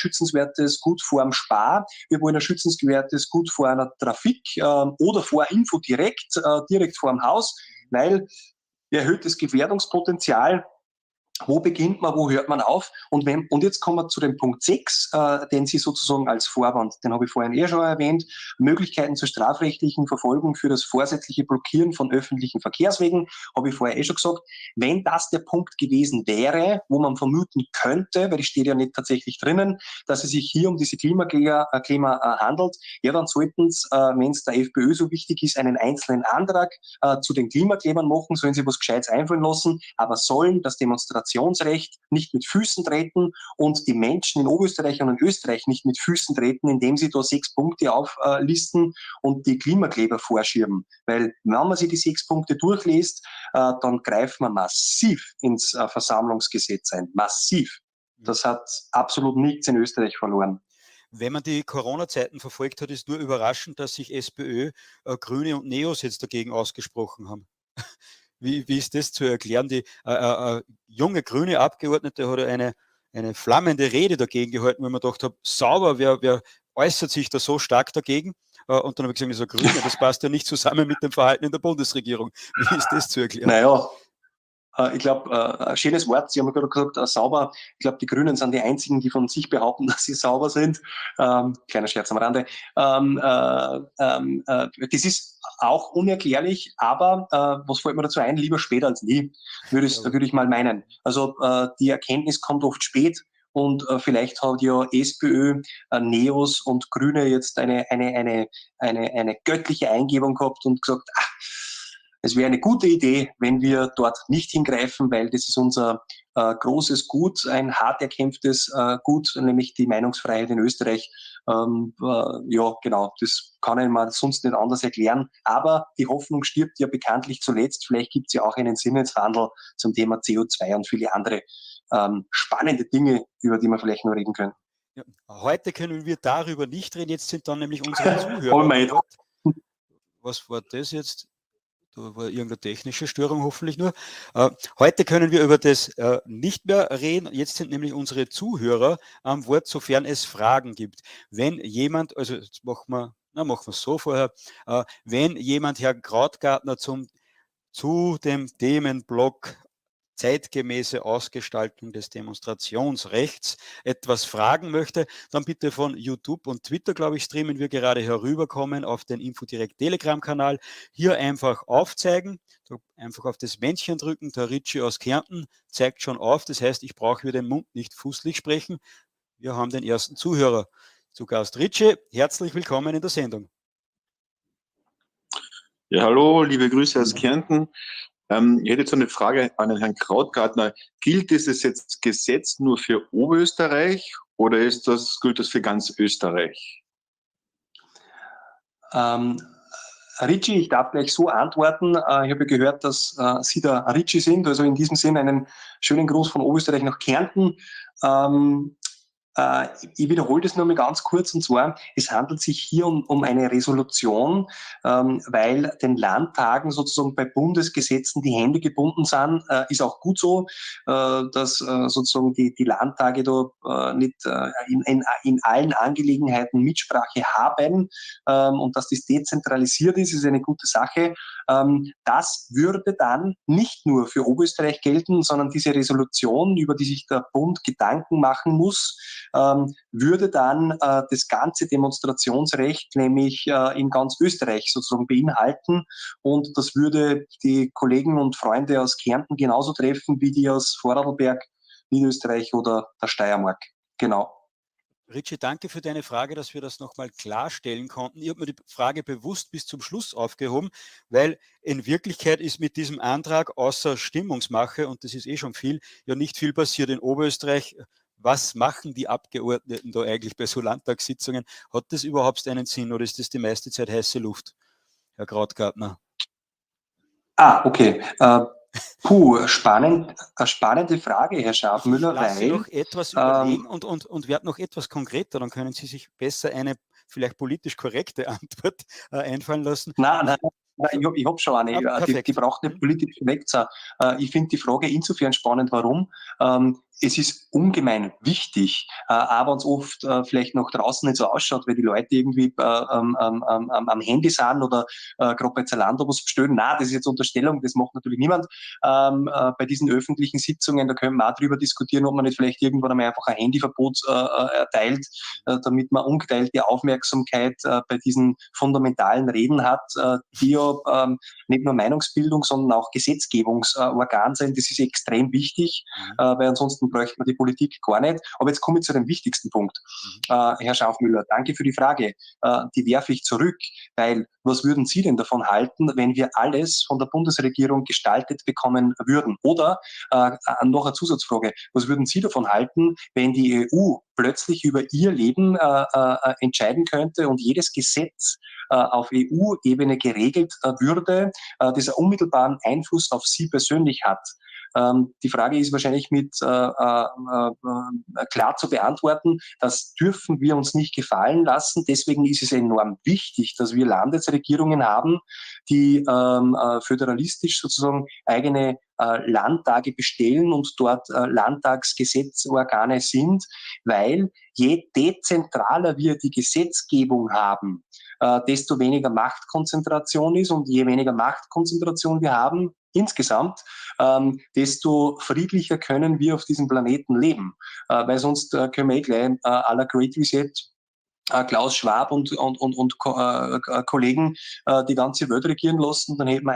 Gut vor dem Spar, wir wollen ein schützenswertes Gut vor einer Trafik oder vor Info direkt vor dem Haus, weil erhöhtes Gefährdungspotenzial. Wo beginnt man, wo hört man auf? Und jetzt kommen wir zu dem Punkt 6, den Sie sozusagen als Vorwand, den habe ich vorhin schon erwähnt, Möglichkeiten zur strafrechtlichen Verfolgung für das vorsätzliche Blockieren von öffentlichen Verkehrswegen, habe ich vorher schon gesagt. Wenn das der Punkt gewesen wäre, wo man vermuten könnte, weil es steht ja nicht tatsächlich drinnen, dass es sich hier um diese Klimakleber handelt, ja, dann sollten es, wenn es der FPÖ so wichtig ist, einen einzelnen Antrag zu den Klimaklebern machen, sollen sie was Gescheites einfallen lassen, aber sollen das Demonstrationsrecht nicht mit Füßen treten und die Menschen in Oberösterreich und in Österreich nicht mit Füßen treten, indem sie da 6 Punkte auflisten und die Klimakleber vorschieben. Weil wenn man sich die 6 Punkte durchliest, dann greift man massiv ins Versammlungsgesetz ein. Massiv. Das hat absolut nichts in Österreich verloren. Wenn man die Corona-Zeiten verfolgt hat, ist nur überraschend, dass sich SPÖ, Grüne und Neos jetzt dagegen ausgesprochen haben. Wie ist das zu erklären? Die junge grüne Abgeordnete hat eine flammende Rede dagegen gehalten, wo man gedacht habe, sauber, wer äußert sich da so stark dagegen? Und dann habe ich gesagt, so Grüne, das passt ja nicht zusammen mit dem Verhalten in der Bundesregierung. Wie ist das zu erklären? Naja, ich glaube, ein schönes Wort, Sie haben gerade gesagt, sauber. Ich glaube, die Grünen sind die einzigen, die von sich behaupten, dass sie sauber sind. Kleiner Scherz am Rande. Das ist auch unerklärlich, aber was fällt mir dazu ein? Lieber später als nie, würde ich mal meinen. Also die Erkenntnis kommt oft spät. Und vielleicht hat ja SPÖ, Neos und Grüne jetzt eine göttliche Eingebung gehabt und gesagt, es wäre eine gute Idee, wenn wir dort nicht hingreifen, weil das ist unser großes Gut, ein hart erkämpftes Gut, nämlich die Meinungsfreiheit in Österreich. Ja, genau, das kann ich mir sonst nicht anders erklären. Aber die Hoffnung stirbt ja bekanntlich zuletzt. Vielleicht gibt es ja auch einen Sinneswandel zum Thema CO2 und viele andere spannende Dinge, über die wir vielleicht noch reden können. Ja, heute können wir darüber nicht reden. Jetzt sind dann nämlich unsere Zuhörer. Was war das jetzt? Da war irgendeine technische Störung hoffentlich nur. Heute können wir über das nicht mehr reden. Jetzt sind nämlich unsere Zuhörer am Wort, sofern es Fragen gibt. Wenn jemand, also jetzt machen wir es so vorher, wenn jemand, Herr Krautgartner, zu dem Themenblock zeitgemäße Ausgestaltung des Demonstrationsrechts etwas fragen möchte, dann bitte von YouTube und Twitter, glaube ich, streamen wir gerade herüberkommen auf den Infodirect Telegram-Kanal. Hier einfach aufzeigen, einfach auf das Männchen drücken. Der Ritchie aus Kärnten zeigt schon auf, das heißt, ich brauche über den Mund nicht fußlich sprechen. Wir haben den ersten Zuhörer zu Gast. Ritchie, herzlich willkommen in der Sendung. Ja, hallo, liebe Grüße aus Kärnten. Ich hätte jetzt eine Frage an den Herrn Krautgartner. Gilt dieses jetzt Gesetz nur für Oberösterreich oder gilt das für ganz Österreich? Richie, ich darf gleich so antworten. Ich habe gehört, dass Sie der Richie sind. Also in diesem Sinn einen schönen Gruß von Oberösterreich nach Kärnten. Ich wiederhole das nur mal ganz kurz, und zwar, es handelt sich hier um eine Resolution, weil den Landtagen sozusagen bei Bundesgesetzen die Hände gebunden sind. Ist auch gut so, dass sozusagen die Landtage da nicht in allen Angelegenheiten Mitsprache haben, und dass das dezentralisiert ist eine gute Sache. Das würde dann nicht nur für Oberösterreich gelten, sondern diese Resolution, über die sich der Bund Gedanken machen muss, würde dann das ganze Demonstrationsrecht nämlich in ganz Österreich sozusagen beinhalten, und das würde die Kollegen und Freunde aus Kärnten genauso treffen wie die aus Vorarlberg, Niederösterreich oder der Steiermark. Genau. Richie, danke für deine Frage, dass wir das nochmal klarstellen konnten. Ich habe mir die Frage bewusst bis zum Schluss aufgehoben, weil in Wirklichkeit ist mit diesem Antrag außer Stimmungsmache, und das ist eh schon viel, ja nicht viel passiert in Oberösterreich. Was machen die Abgeordneten da eigentlich bei so Landtagssitzungen? Hat das überhaupt einen Sinn oder ist das die meiste Zeit heiße Luft, Herr Krautgartner? Okay. Spannende Frage, Herr Schafmüller. Lass Sie noch etwas überlegen und werde noch etwas konkreter, dann können Sie sich besser eine vielleicht politisch korrekte Antwort einfallen lassen. Nein, ich habe schon eine. Die braucht nicht politisch korrekt sein. Ich finde die Frage insofern spannend. Warum? Es ist ungemein wichtig, aber uns oft vielleicht noch draußen nicht so ausschaut, weil die Leute irgendwie am Handy sind oder gerade bei Zalando was bestellen. Nein, das ist jetzt Unterstellung, das macht natürlich niemand. Bei diesen öffentlichen Sitzungen, da können wir auch drüber diskutieren, ob man nicht vielleicht irgendwann einmal einfach ein Handyverbot erteilt, damit man ungeteilte Aufmerksamkeit bei diesen fundamentalen Reden hat, die ja nicht nur Meinungsbildung, sondern auch Gesetzgebungsorgan sind. Das ist extrem wichtig, weil ansonsten bräuchte man die Politik gar nicht. Aber jetzt komme ich zu dem wichtigsten Punkt. Herr Schafmüller, danke für die Frage. Die werfe ich zurück, weil was würden Sie denn davon halten, wenn wir alles von der Bundesregierung gestaltet bekommen würden? Oder noch eine Zusatzfrage, was würden Sie davon halten, wenn die EU plötzlich über ihr Leben entscheiden könnte und jedes Gesetz auf EU-Ebene geregelt würde, das einen unmittelbaren Einfluss auf Sie persönlich hat? Die Frage ist wahrscheinlich mit klar zu beantworten. Das dürfen wir uns nicht gefallen lassen. Deswegen ist es enorm wichtig, dass wir Landesregierungen haben, die föderalistisch sozusagen eigene Landtage bestellen und dort Landtagsgesetzorgane sind, weil je dezentraler wir die Gesetzgebung haben, desto weniger Machtkonzentration ist, und je weniger Machtkonzentration wir haben insgesamt, desto friedlicher können wir auf diesem Planeten leben. Weil sonst können wir gleich à la Great Reset Klaus Schwab und Kollegen die ganze Welt regieren lassen, dann hätten wir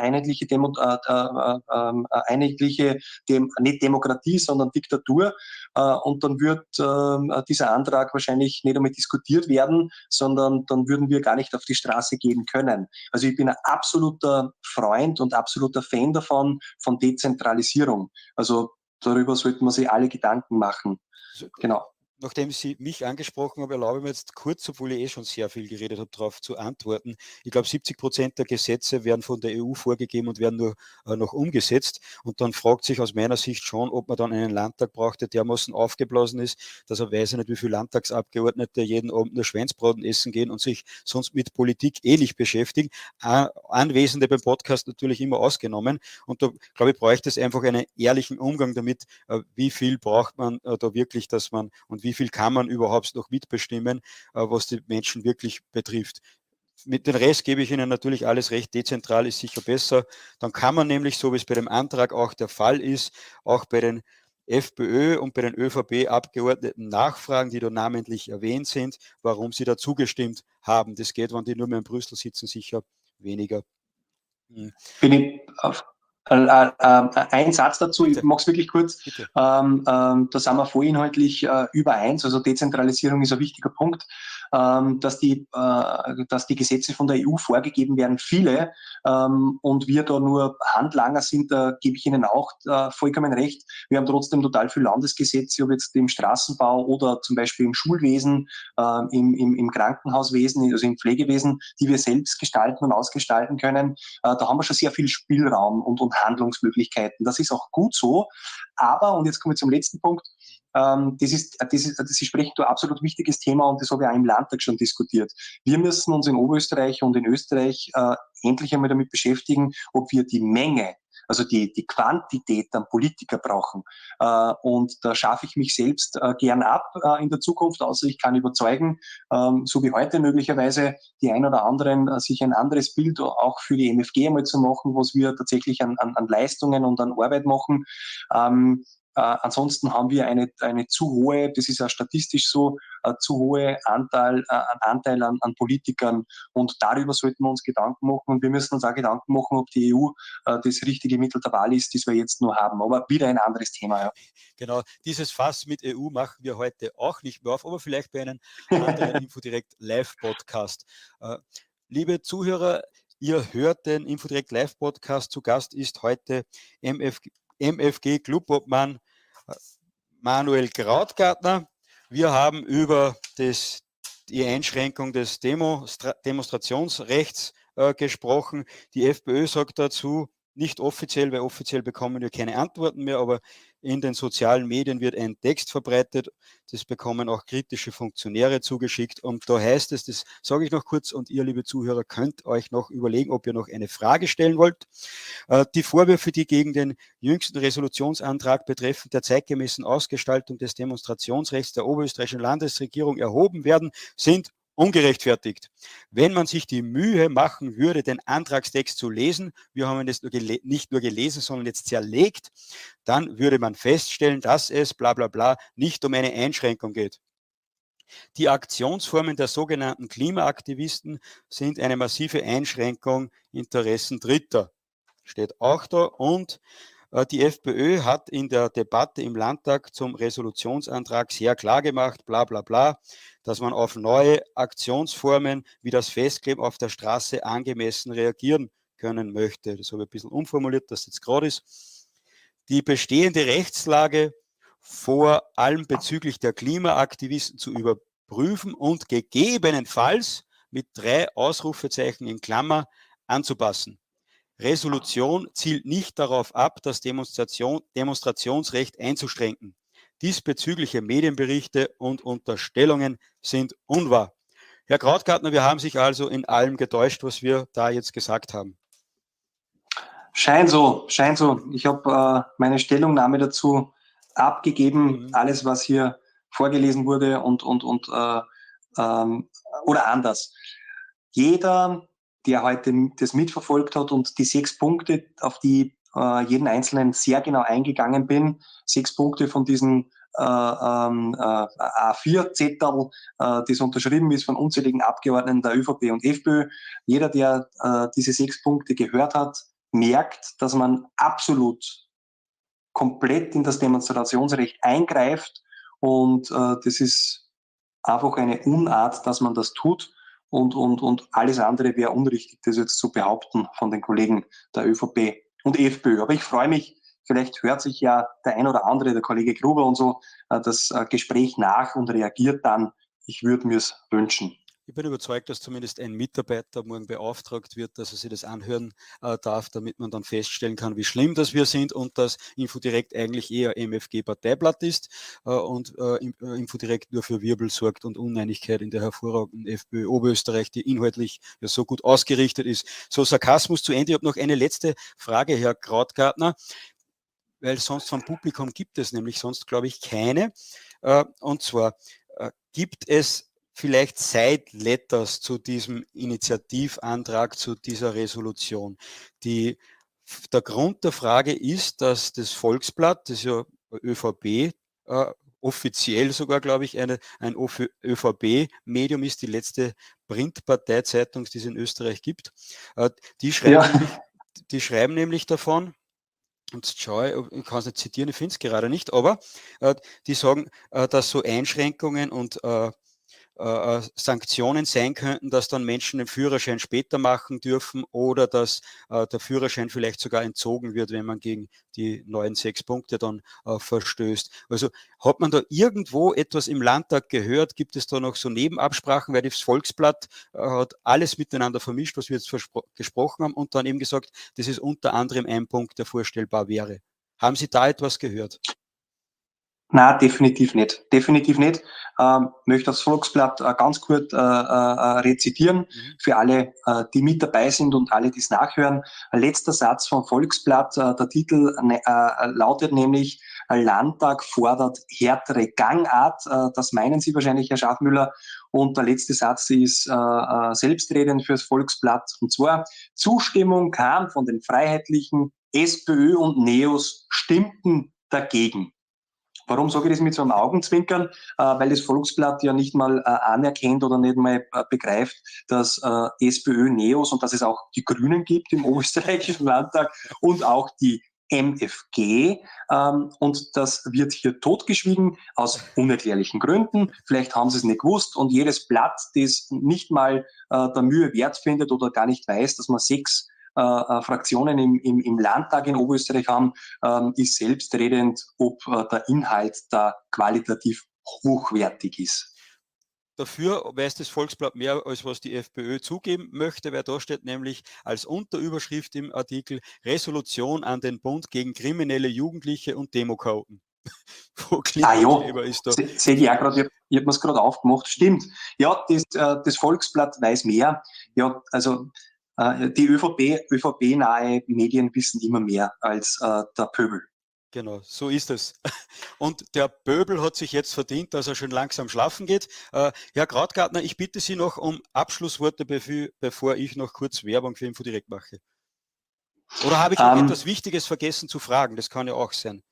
einheitliche nicht Demokratie, sondern Diktatur, und dann wird dieser Antrag wahrscheinlich nicht einmal diskutiert werden, sondern dann würden wir gar nicht auf die Straße gehen können. Also ich bin ein absoluter Freund und absoluter Fan davon, von Dezentralisierung. Also darüber sollten wir sich alle Gedanken machen. Genau. Nachdem Sie mich angesprochen haben, erlaube ich mir jetzt kurz, obwohl ich eh schon sehr viel geredet habe, darauf zu antworten. Ich glaube, 70% der Gesetze werden von der EU vorgegeben und werden nur noch umgesetzt. Und dann fragt sich aus meiner Sicht schon, ob man dann einen Landtag braucht, der dermaßen aufgeblasen ist, dass er weiß nicht, wie viele Landtagsabgeordnete jeden Abend nur Schweinsbraten essen gehen und sich sonst mit Politik eh nicht beschäftigen. Anwesende beim Podcast natürlich immer ausgenommen. Und da, glaube ich, bräuchte es einfach einen ehrlichen Umgang damit, wie viel braucht man da wirklich, dass man und wie viel kann man überhaupt noch mitbestimmen, was die Menschen wirklich betrifft. Mit dem Rest gebe ich Ihnen natürlich alles recht, dezentral ist sicher besser. Dann kann man nämlich, so wie es bei dem Antrag auch der Fall ist, auch bei den FPÖ und bei den ÖVP-Abgeordneten nachfragen, die da namentlich erwähnt sind, warum sie da zugestimmt haben. Das geht, wenn die nur mehr in Brüssel sitzen, sicher weniger. Bin ich Ein Satz dazu, ich mache es wirklich kurz. Da sind wir vorinhaltlich übereins, also Dezentralisierung ist ein wichtiger Punkt, dass die Gesetze von der EU vorgegeben werden, viele, und wir da nur Handlanger sind, da gebe ich Ihnen auch vollkommen recht. Wir haben trotzdem total viele Landesgesetze, ob jetzt im Straßenbau oder zum Beispiel im Schulwesen, im Krankenhauswesen, also im Pflegewesen, die wir selbst gestalten und ausgestalten können. Da haben wir schon sehr viel Spielraum und Handlungsmöglichkeiten. Das ist auch gut so. Aber, und jetzt kommen wir zum letzten Punkt, Sie sprechen da absolut wichtiges Thema und das habe ich auch im Landtag schon diskutiert. Wir müssen uns in Oberösterreich und in Österreich endlich einmal damit beschäftigen, ob wir die Menge, also die Quantität an Politiker brauchen. Und da schaffe ich mich selbst gern ab in der Zukunft, außer ich kann überzeugen, so wie heute möglicherweise die ein oder anderen sich ein anderes Bild auch für die MFG einmal zu machen, was wir tatsächlich an Leistungen und an Arbeit machen. Ansonsten haben wir eine zu hohe, das ist ja statistisch so, zu hohe Anteil an Politikern, und darüber sollten wir uns Gedanken machen, und wir müssen uns auch Gedanken machen, ob die EU das richtige Mittel der Wahl ist, das wir jetzt nur haben. Aber wieder ein anderes Thema. Ja. Genau, dieses Fass mit EU machen wir heute auch nicht mehr auf, aber vielleicht bei einem anderen Infodirect Live-Podcast. Liebe Zuhörer, ihr hört den Infodirect Live-Podcast. Zu Gast ist heute MFG Clubobmann Manuel Krautgartner. Wir haben über die Einschränkung des Demonstrationsrechts gesprochen. Die FPÖ sagt dazu, nicht offiziell, weil offiziell bekommen wir keine Antworten mehr, aber in den sozialen Medien wird ein Text verbreitet. Das bekommen auch kritische Funktionäre zugeschickt. Und da heißt es, das sage ich noch kurz, und ihr, liebe Zuhörer, könnt euch noch überlegen, ob ihr noch eine Frage stellen wollt. Die Vorwürfe, die gegen den jüngsten Resolutionsantrag betreffend der zeitgemäßen Ausgestaltung des Demonstrationsrechts der oberösterreichischen Landesregierung erhoben werden, sind ungerechtfertigt. Wenn man sich die Mühe machen würde, den Antragstext zu lesen, wir haben ihn jetzt nicht nur gelesen, sondern jetzt zerlegt, dann würde man feststellen, dass es bla bla bla nicht um eine Einschränkung geht. Die Aktionsformen der sogenannten Klimaaktivisten sind eine massive Einschränkung Interessen Dritter. Steht auch da. Und die FPÖ hat in der Debatte im Landtag zum Resolutionsantrag sehr klar gemacht, bla bla bla, dass man auf neue Aktionsformen wie das Festkleben auf der Straße angemessen reagieren können möchte. Das habe ich ein bisschen umformuliert, dass jetzt gerade ist. Die bestehende Rechtslage vor allem bezüglich der Klimaaktivisten zu überprüfen und gegebenenfalls mit 3 Ausrufezeichen in Klammer anzupassen. Resolution zielt nicht darauf ab, das Demonstrationsrecht einzuschränken. Diesbezügliche Medienberichte und Unterstellungen sind unwahr. Herr Krautgartner, wir haben sich also in allem getäuscht, was wir da jetzt gesagt haben. Scheint so. Ich habe meine Stellungnahme dazu abgegeben, alles, was hier vorgelesen wurde oder anders. Jeder, der heute das mitverfolgt hat und die 6 Punkte, auf die jeden Einzelnen sehr genau eingegangen bin, 6 Punkte von diesen A4-Zettel, das unterschrieben ist von unzähligen Abgeordneten der ÖVP und FPÖ. Jeder, der diese 6 Punkte gehört hat, merkt, dass man absolut komplett in das Demonstrationsrecht eingreift, und das ist einfach eine Unart, dass man das tut. Und alles andere wäre unrichtig, das jetzt zu behaupten von den Kollegen der ÖVP und FPÖ. Aber ich freue mich, vielleicht hört sich ja der ein oder andere, der Kollege Gruber und so, das Gespräch nach und reagiert dann. Ich würde mir es wünschen. Ich bin überzeugt, dass zumindest ein Mitarbeiter morgen beauftragt wird, dass er sich das anhören darf, damit man dann feststellen kann, wie schlimm das wir sind und dass Infodirect eigentlich eher MFG-Parteiblatt ist und Infodirect nur für Wirbel sorgt und Uneinigkeit in der hervorragenden FPÖ Oberösterreich, die inhaltlich ja so gut ausgerichtet ist. So, Sarkasmus zu Ende. Ich habe noch eine letzte Frage, Herr Krautgartner, weil sonst vom Publikum gibt es nämlich sonst, glaube ich, keine. Und zwar gibt es vielleicht Side-Letters zu diesem Initiativantrag, zu dieser Resolution. Der Grund der Frage ist, dass das Volksblatt, das ja ÖVP, offiziell sogar, glaube ich, ein ÖVP-Medium ist, die letzte Printparteizeitung, die es in Österreich gibt. Die schreiben nämlich davon, und Joy, ich kann es nicht zitieren, ich finde es gerade nicht, aber die sagen, dass so Einschränkungen und Sanktionen sein könnten, dass dann Menschen den Führerschein später machen dürfen oder dass der Führerschein vielleicht sogar entzogen wird, wenn man gegen die neuen 6 Punkte dann verstößt. Also hat man da irgendwo etwas im Landtag gehört? Gibt es da noch so Nebenabsprachen? Weil das Volksblatt hat alles miteinander vermischt, was wir jetzt gesprochen haben und dann eben gesagt, das ist unter anderem ein Punkt, der vorstellbar wäre. Haben Sie da etwas gehört? Na, definitiv nicht. Definitiv nicht. Möchte das Volksblatt ganz kurz rezitieren für alle, die mit dabei sind und alle, die es nachhören. Letzter Satz vom Volksblatt. Der Titel lautet nämlich: Landtag fordert härtere Gangart. Das meinen Sie wahrscheinlich, Herr Schafmüller. Und der letzte Satz ist selbstredend fürs Volksblatt. Und zwar: Zustimmung kam von den Freiheitlichen, SPÖ und NEOS stimmten dagegen. Warum sage ich das mit so einem Augenzwinkern? Weil das Volksblatt ja nicht mal anerkennt oder nicht mal begreift, dass SPÖ, NEOS und dass es auch die Grünen gibt im österreichischen Landtag und auch die MFG. Und das wird hier totgeschwiegen aus unerklärlichen Gründen. Vielleicht haben sie es nicht gewusst. Und jedes Blatt, das nicht mal der Mühe wert findet oder gar nicht weiß, dass man 6 Fraktionen im Landtag in Oberösterreich haben, ist selbstredend, ob der Inhalt da qualitativ hochwertig ist. Dafür weiß das Volksblatt mehr, als was die FPÖ zugeben möchte, weil da steht nämlich als Unterüberschrift im Artikel Resolution an den Bund gegen kriminelle Jugendliche und Demokraten. Wo ist da? Sehe ich auch gerade, ich habe mir es gerade aufgemacht. Stimmt. Ja, das Volksblatt weiß mehr. Ja, also die ÖVP-nahe Medien wissen immer mehr als der Pöbel. Genau, so ist es. Und der Pöbel hat sich jetzt verdient, dass er schon langsam schlafen geht. Herr Krautgartner, ich bitte Sie noch um Abschlussworte, bevor ich noch kurz Werbung für Infodirect mache. Oder habe ich noch etwas Wichtiges vergessen zu fragen? Das kann ja auch sein.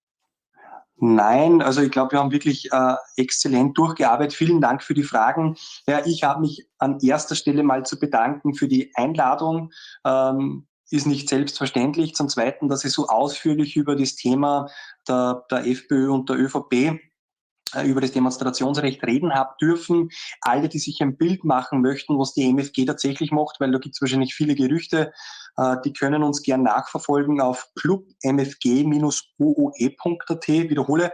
Nein, also ich glaube, wir haben wirklich exzellent durchgearbeitet. Vielen Dank für die Fragen. Ja, ich habe mich an erster Stelle mal zu bedanken für die Einladung. Ist nicht selbstverständlich. Zum Zweiten, dass ich so ausführlich über das Thema der FPÖ und der ÖVP über das Demonstrationsrecht reden habe dürfen. Alle, die sich ein Bild machen möchten, was die MFG tatsächlich macht, weil da gibt es wahrscheinlich viele Gerüchte, die können uns gern nachverfolgen auf clubmfg-ooe.at. Wiederhole,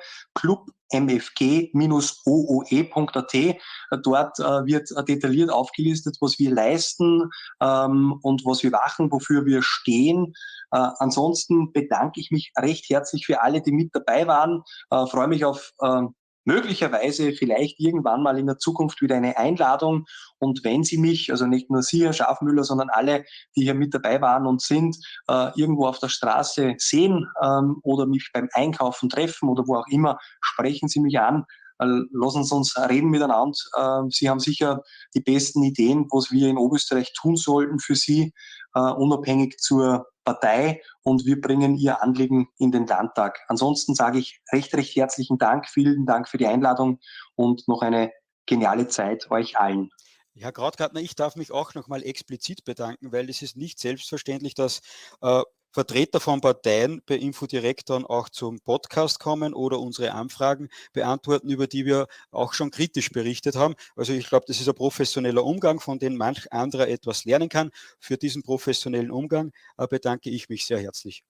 clubmfg-ooe.at. Dort wird detailliert aufgelistet, was wir leisten und was wir machen, wofür wir stehen. Ansonsten bedanke ich mich recht herzlich für alle, die mit dabei waren. Freue mich auf möglicherweise vielleicht irgendwann mal in der Zukunft wieder eine Einladung. Und wenn Sie mich, also nicht nur Sie, Herr Schafmüller, sondern alle, die hier mit dabei waren und sind, irgendwo auf der Straße sehen oder mich beim Einkaufen treffen oder wo auch immer, sprechen Sie mich an. Lassen Sie uns reden miteinander. Sie haben sicher die besten Ideen, was wir in Oberösterreich tun sollten für Sie, unabhängig zur Partei, und wir bringen Ihr Anliegen in den Landtag. Ansonsten sage ich recht herzlichen Dank, vielen Dank für die Einladung und noch eine geniale Zeit euch allen. Herr Krautgartner, ich darf mich auch nochmal explizit bedanken, weil es ist nicht selbstverständlich, dass Vertreter von Parteien bei Infodirect dann auch zum Podcast kommen oder unsere Anfragen beantworten, über die wir auch schon kritisch berichtet haben. Also ich glaube, das ist ein professioneller Umgang, von dem manch anderer etwas lernen kann. Für diesen professionellen Umgang bedanke ich mich sehr herzlich.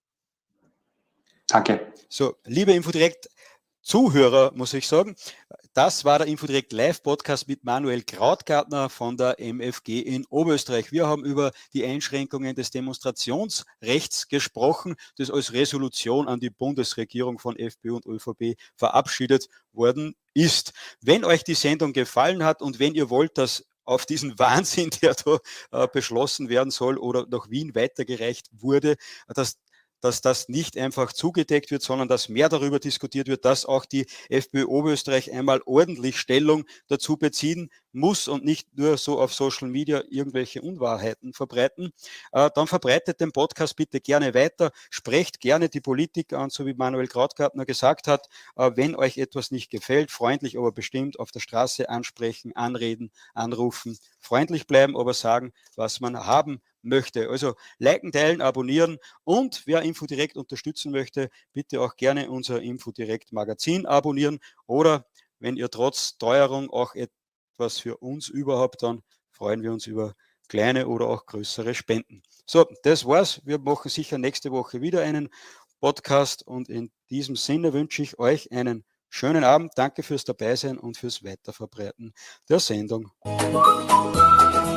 Danke. So, liebe Infodirect Zuhörer, muss ich sagen, das war der Infodirect Live-Podcast mit Manuel Krautgartner von der MFG in Oberösterreich. Wir haben über die Einschränkungen des Demonstrationsrechts gesprochen, das als Resolution an die Bundesregierung von FPÖ und ÖVP verabschiedet worden ist. Wenn euch die Sendung gefallen hat und wenn ihr wollt, dass auf diesen Wahnsinn, der da beschlossen werden soll oder nach Wien weitergereicht wurde, dass das nicht einfach zugedeckt wird, sondern dass mehr darüber diskutiert wird, dass auch die FPÖ Oberösterreich einmal ordentlich Stellung dazu beziehen muss und nicht nur so auf Social Media irgendwelche Unwahrheiten verbreiten, dann verbreitet den Podcast bitte gerne weiter, sprecht gerne die Politiker an, so wie Manuel Krautgartner gesagt hat, wenn euch etwas nicht gefällt, freundlich, aber bestimmt auf der Straße ansprechen, anreden, anrufen, freundlich bleiben, aber sagen, was man haben möchte. Also liken, teilen, abonnieren und wer Infodirect unterstützen möchte, bitte auch gerne unser Infodirect Magazin abonnieren oder wenn ihr trotz Teuerung auch etwas für uns überhaupt, dann freuen wir uns über kleine oder auch größere Spenden. So, das war's. Wir machen sicher nächste Woche wieder einen Podcast und in diesem Sinne wünsche ich euch einen schönen Abend. Danke fürs Dabeisein und fürs Weiterverbreiten der Sendung.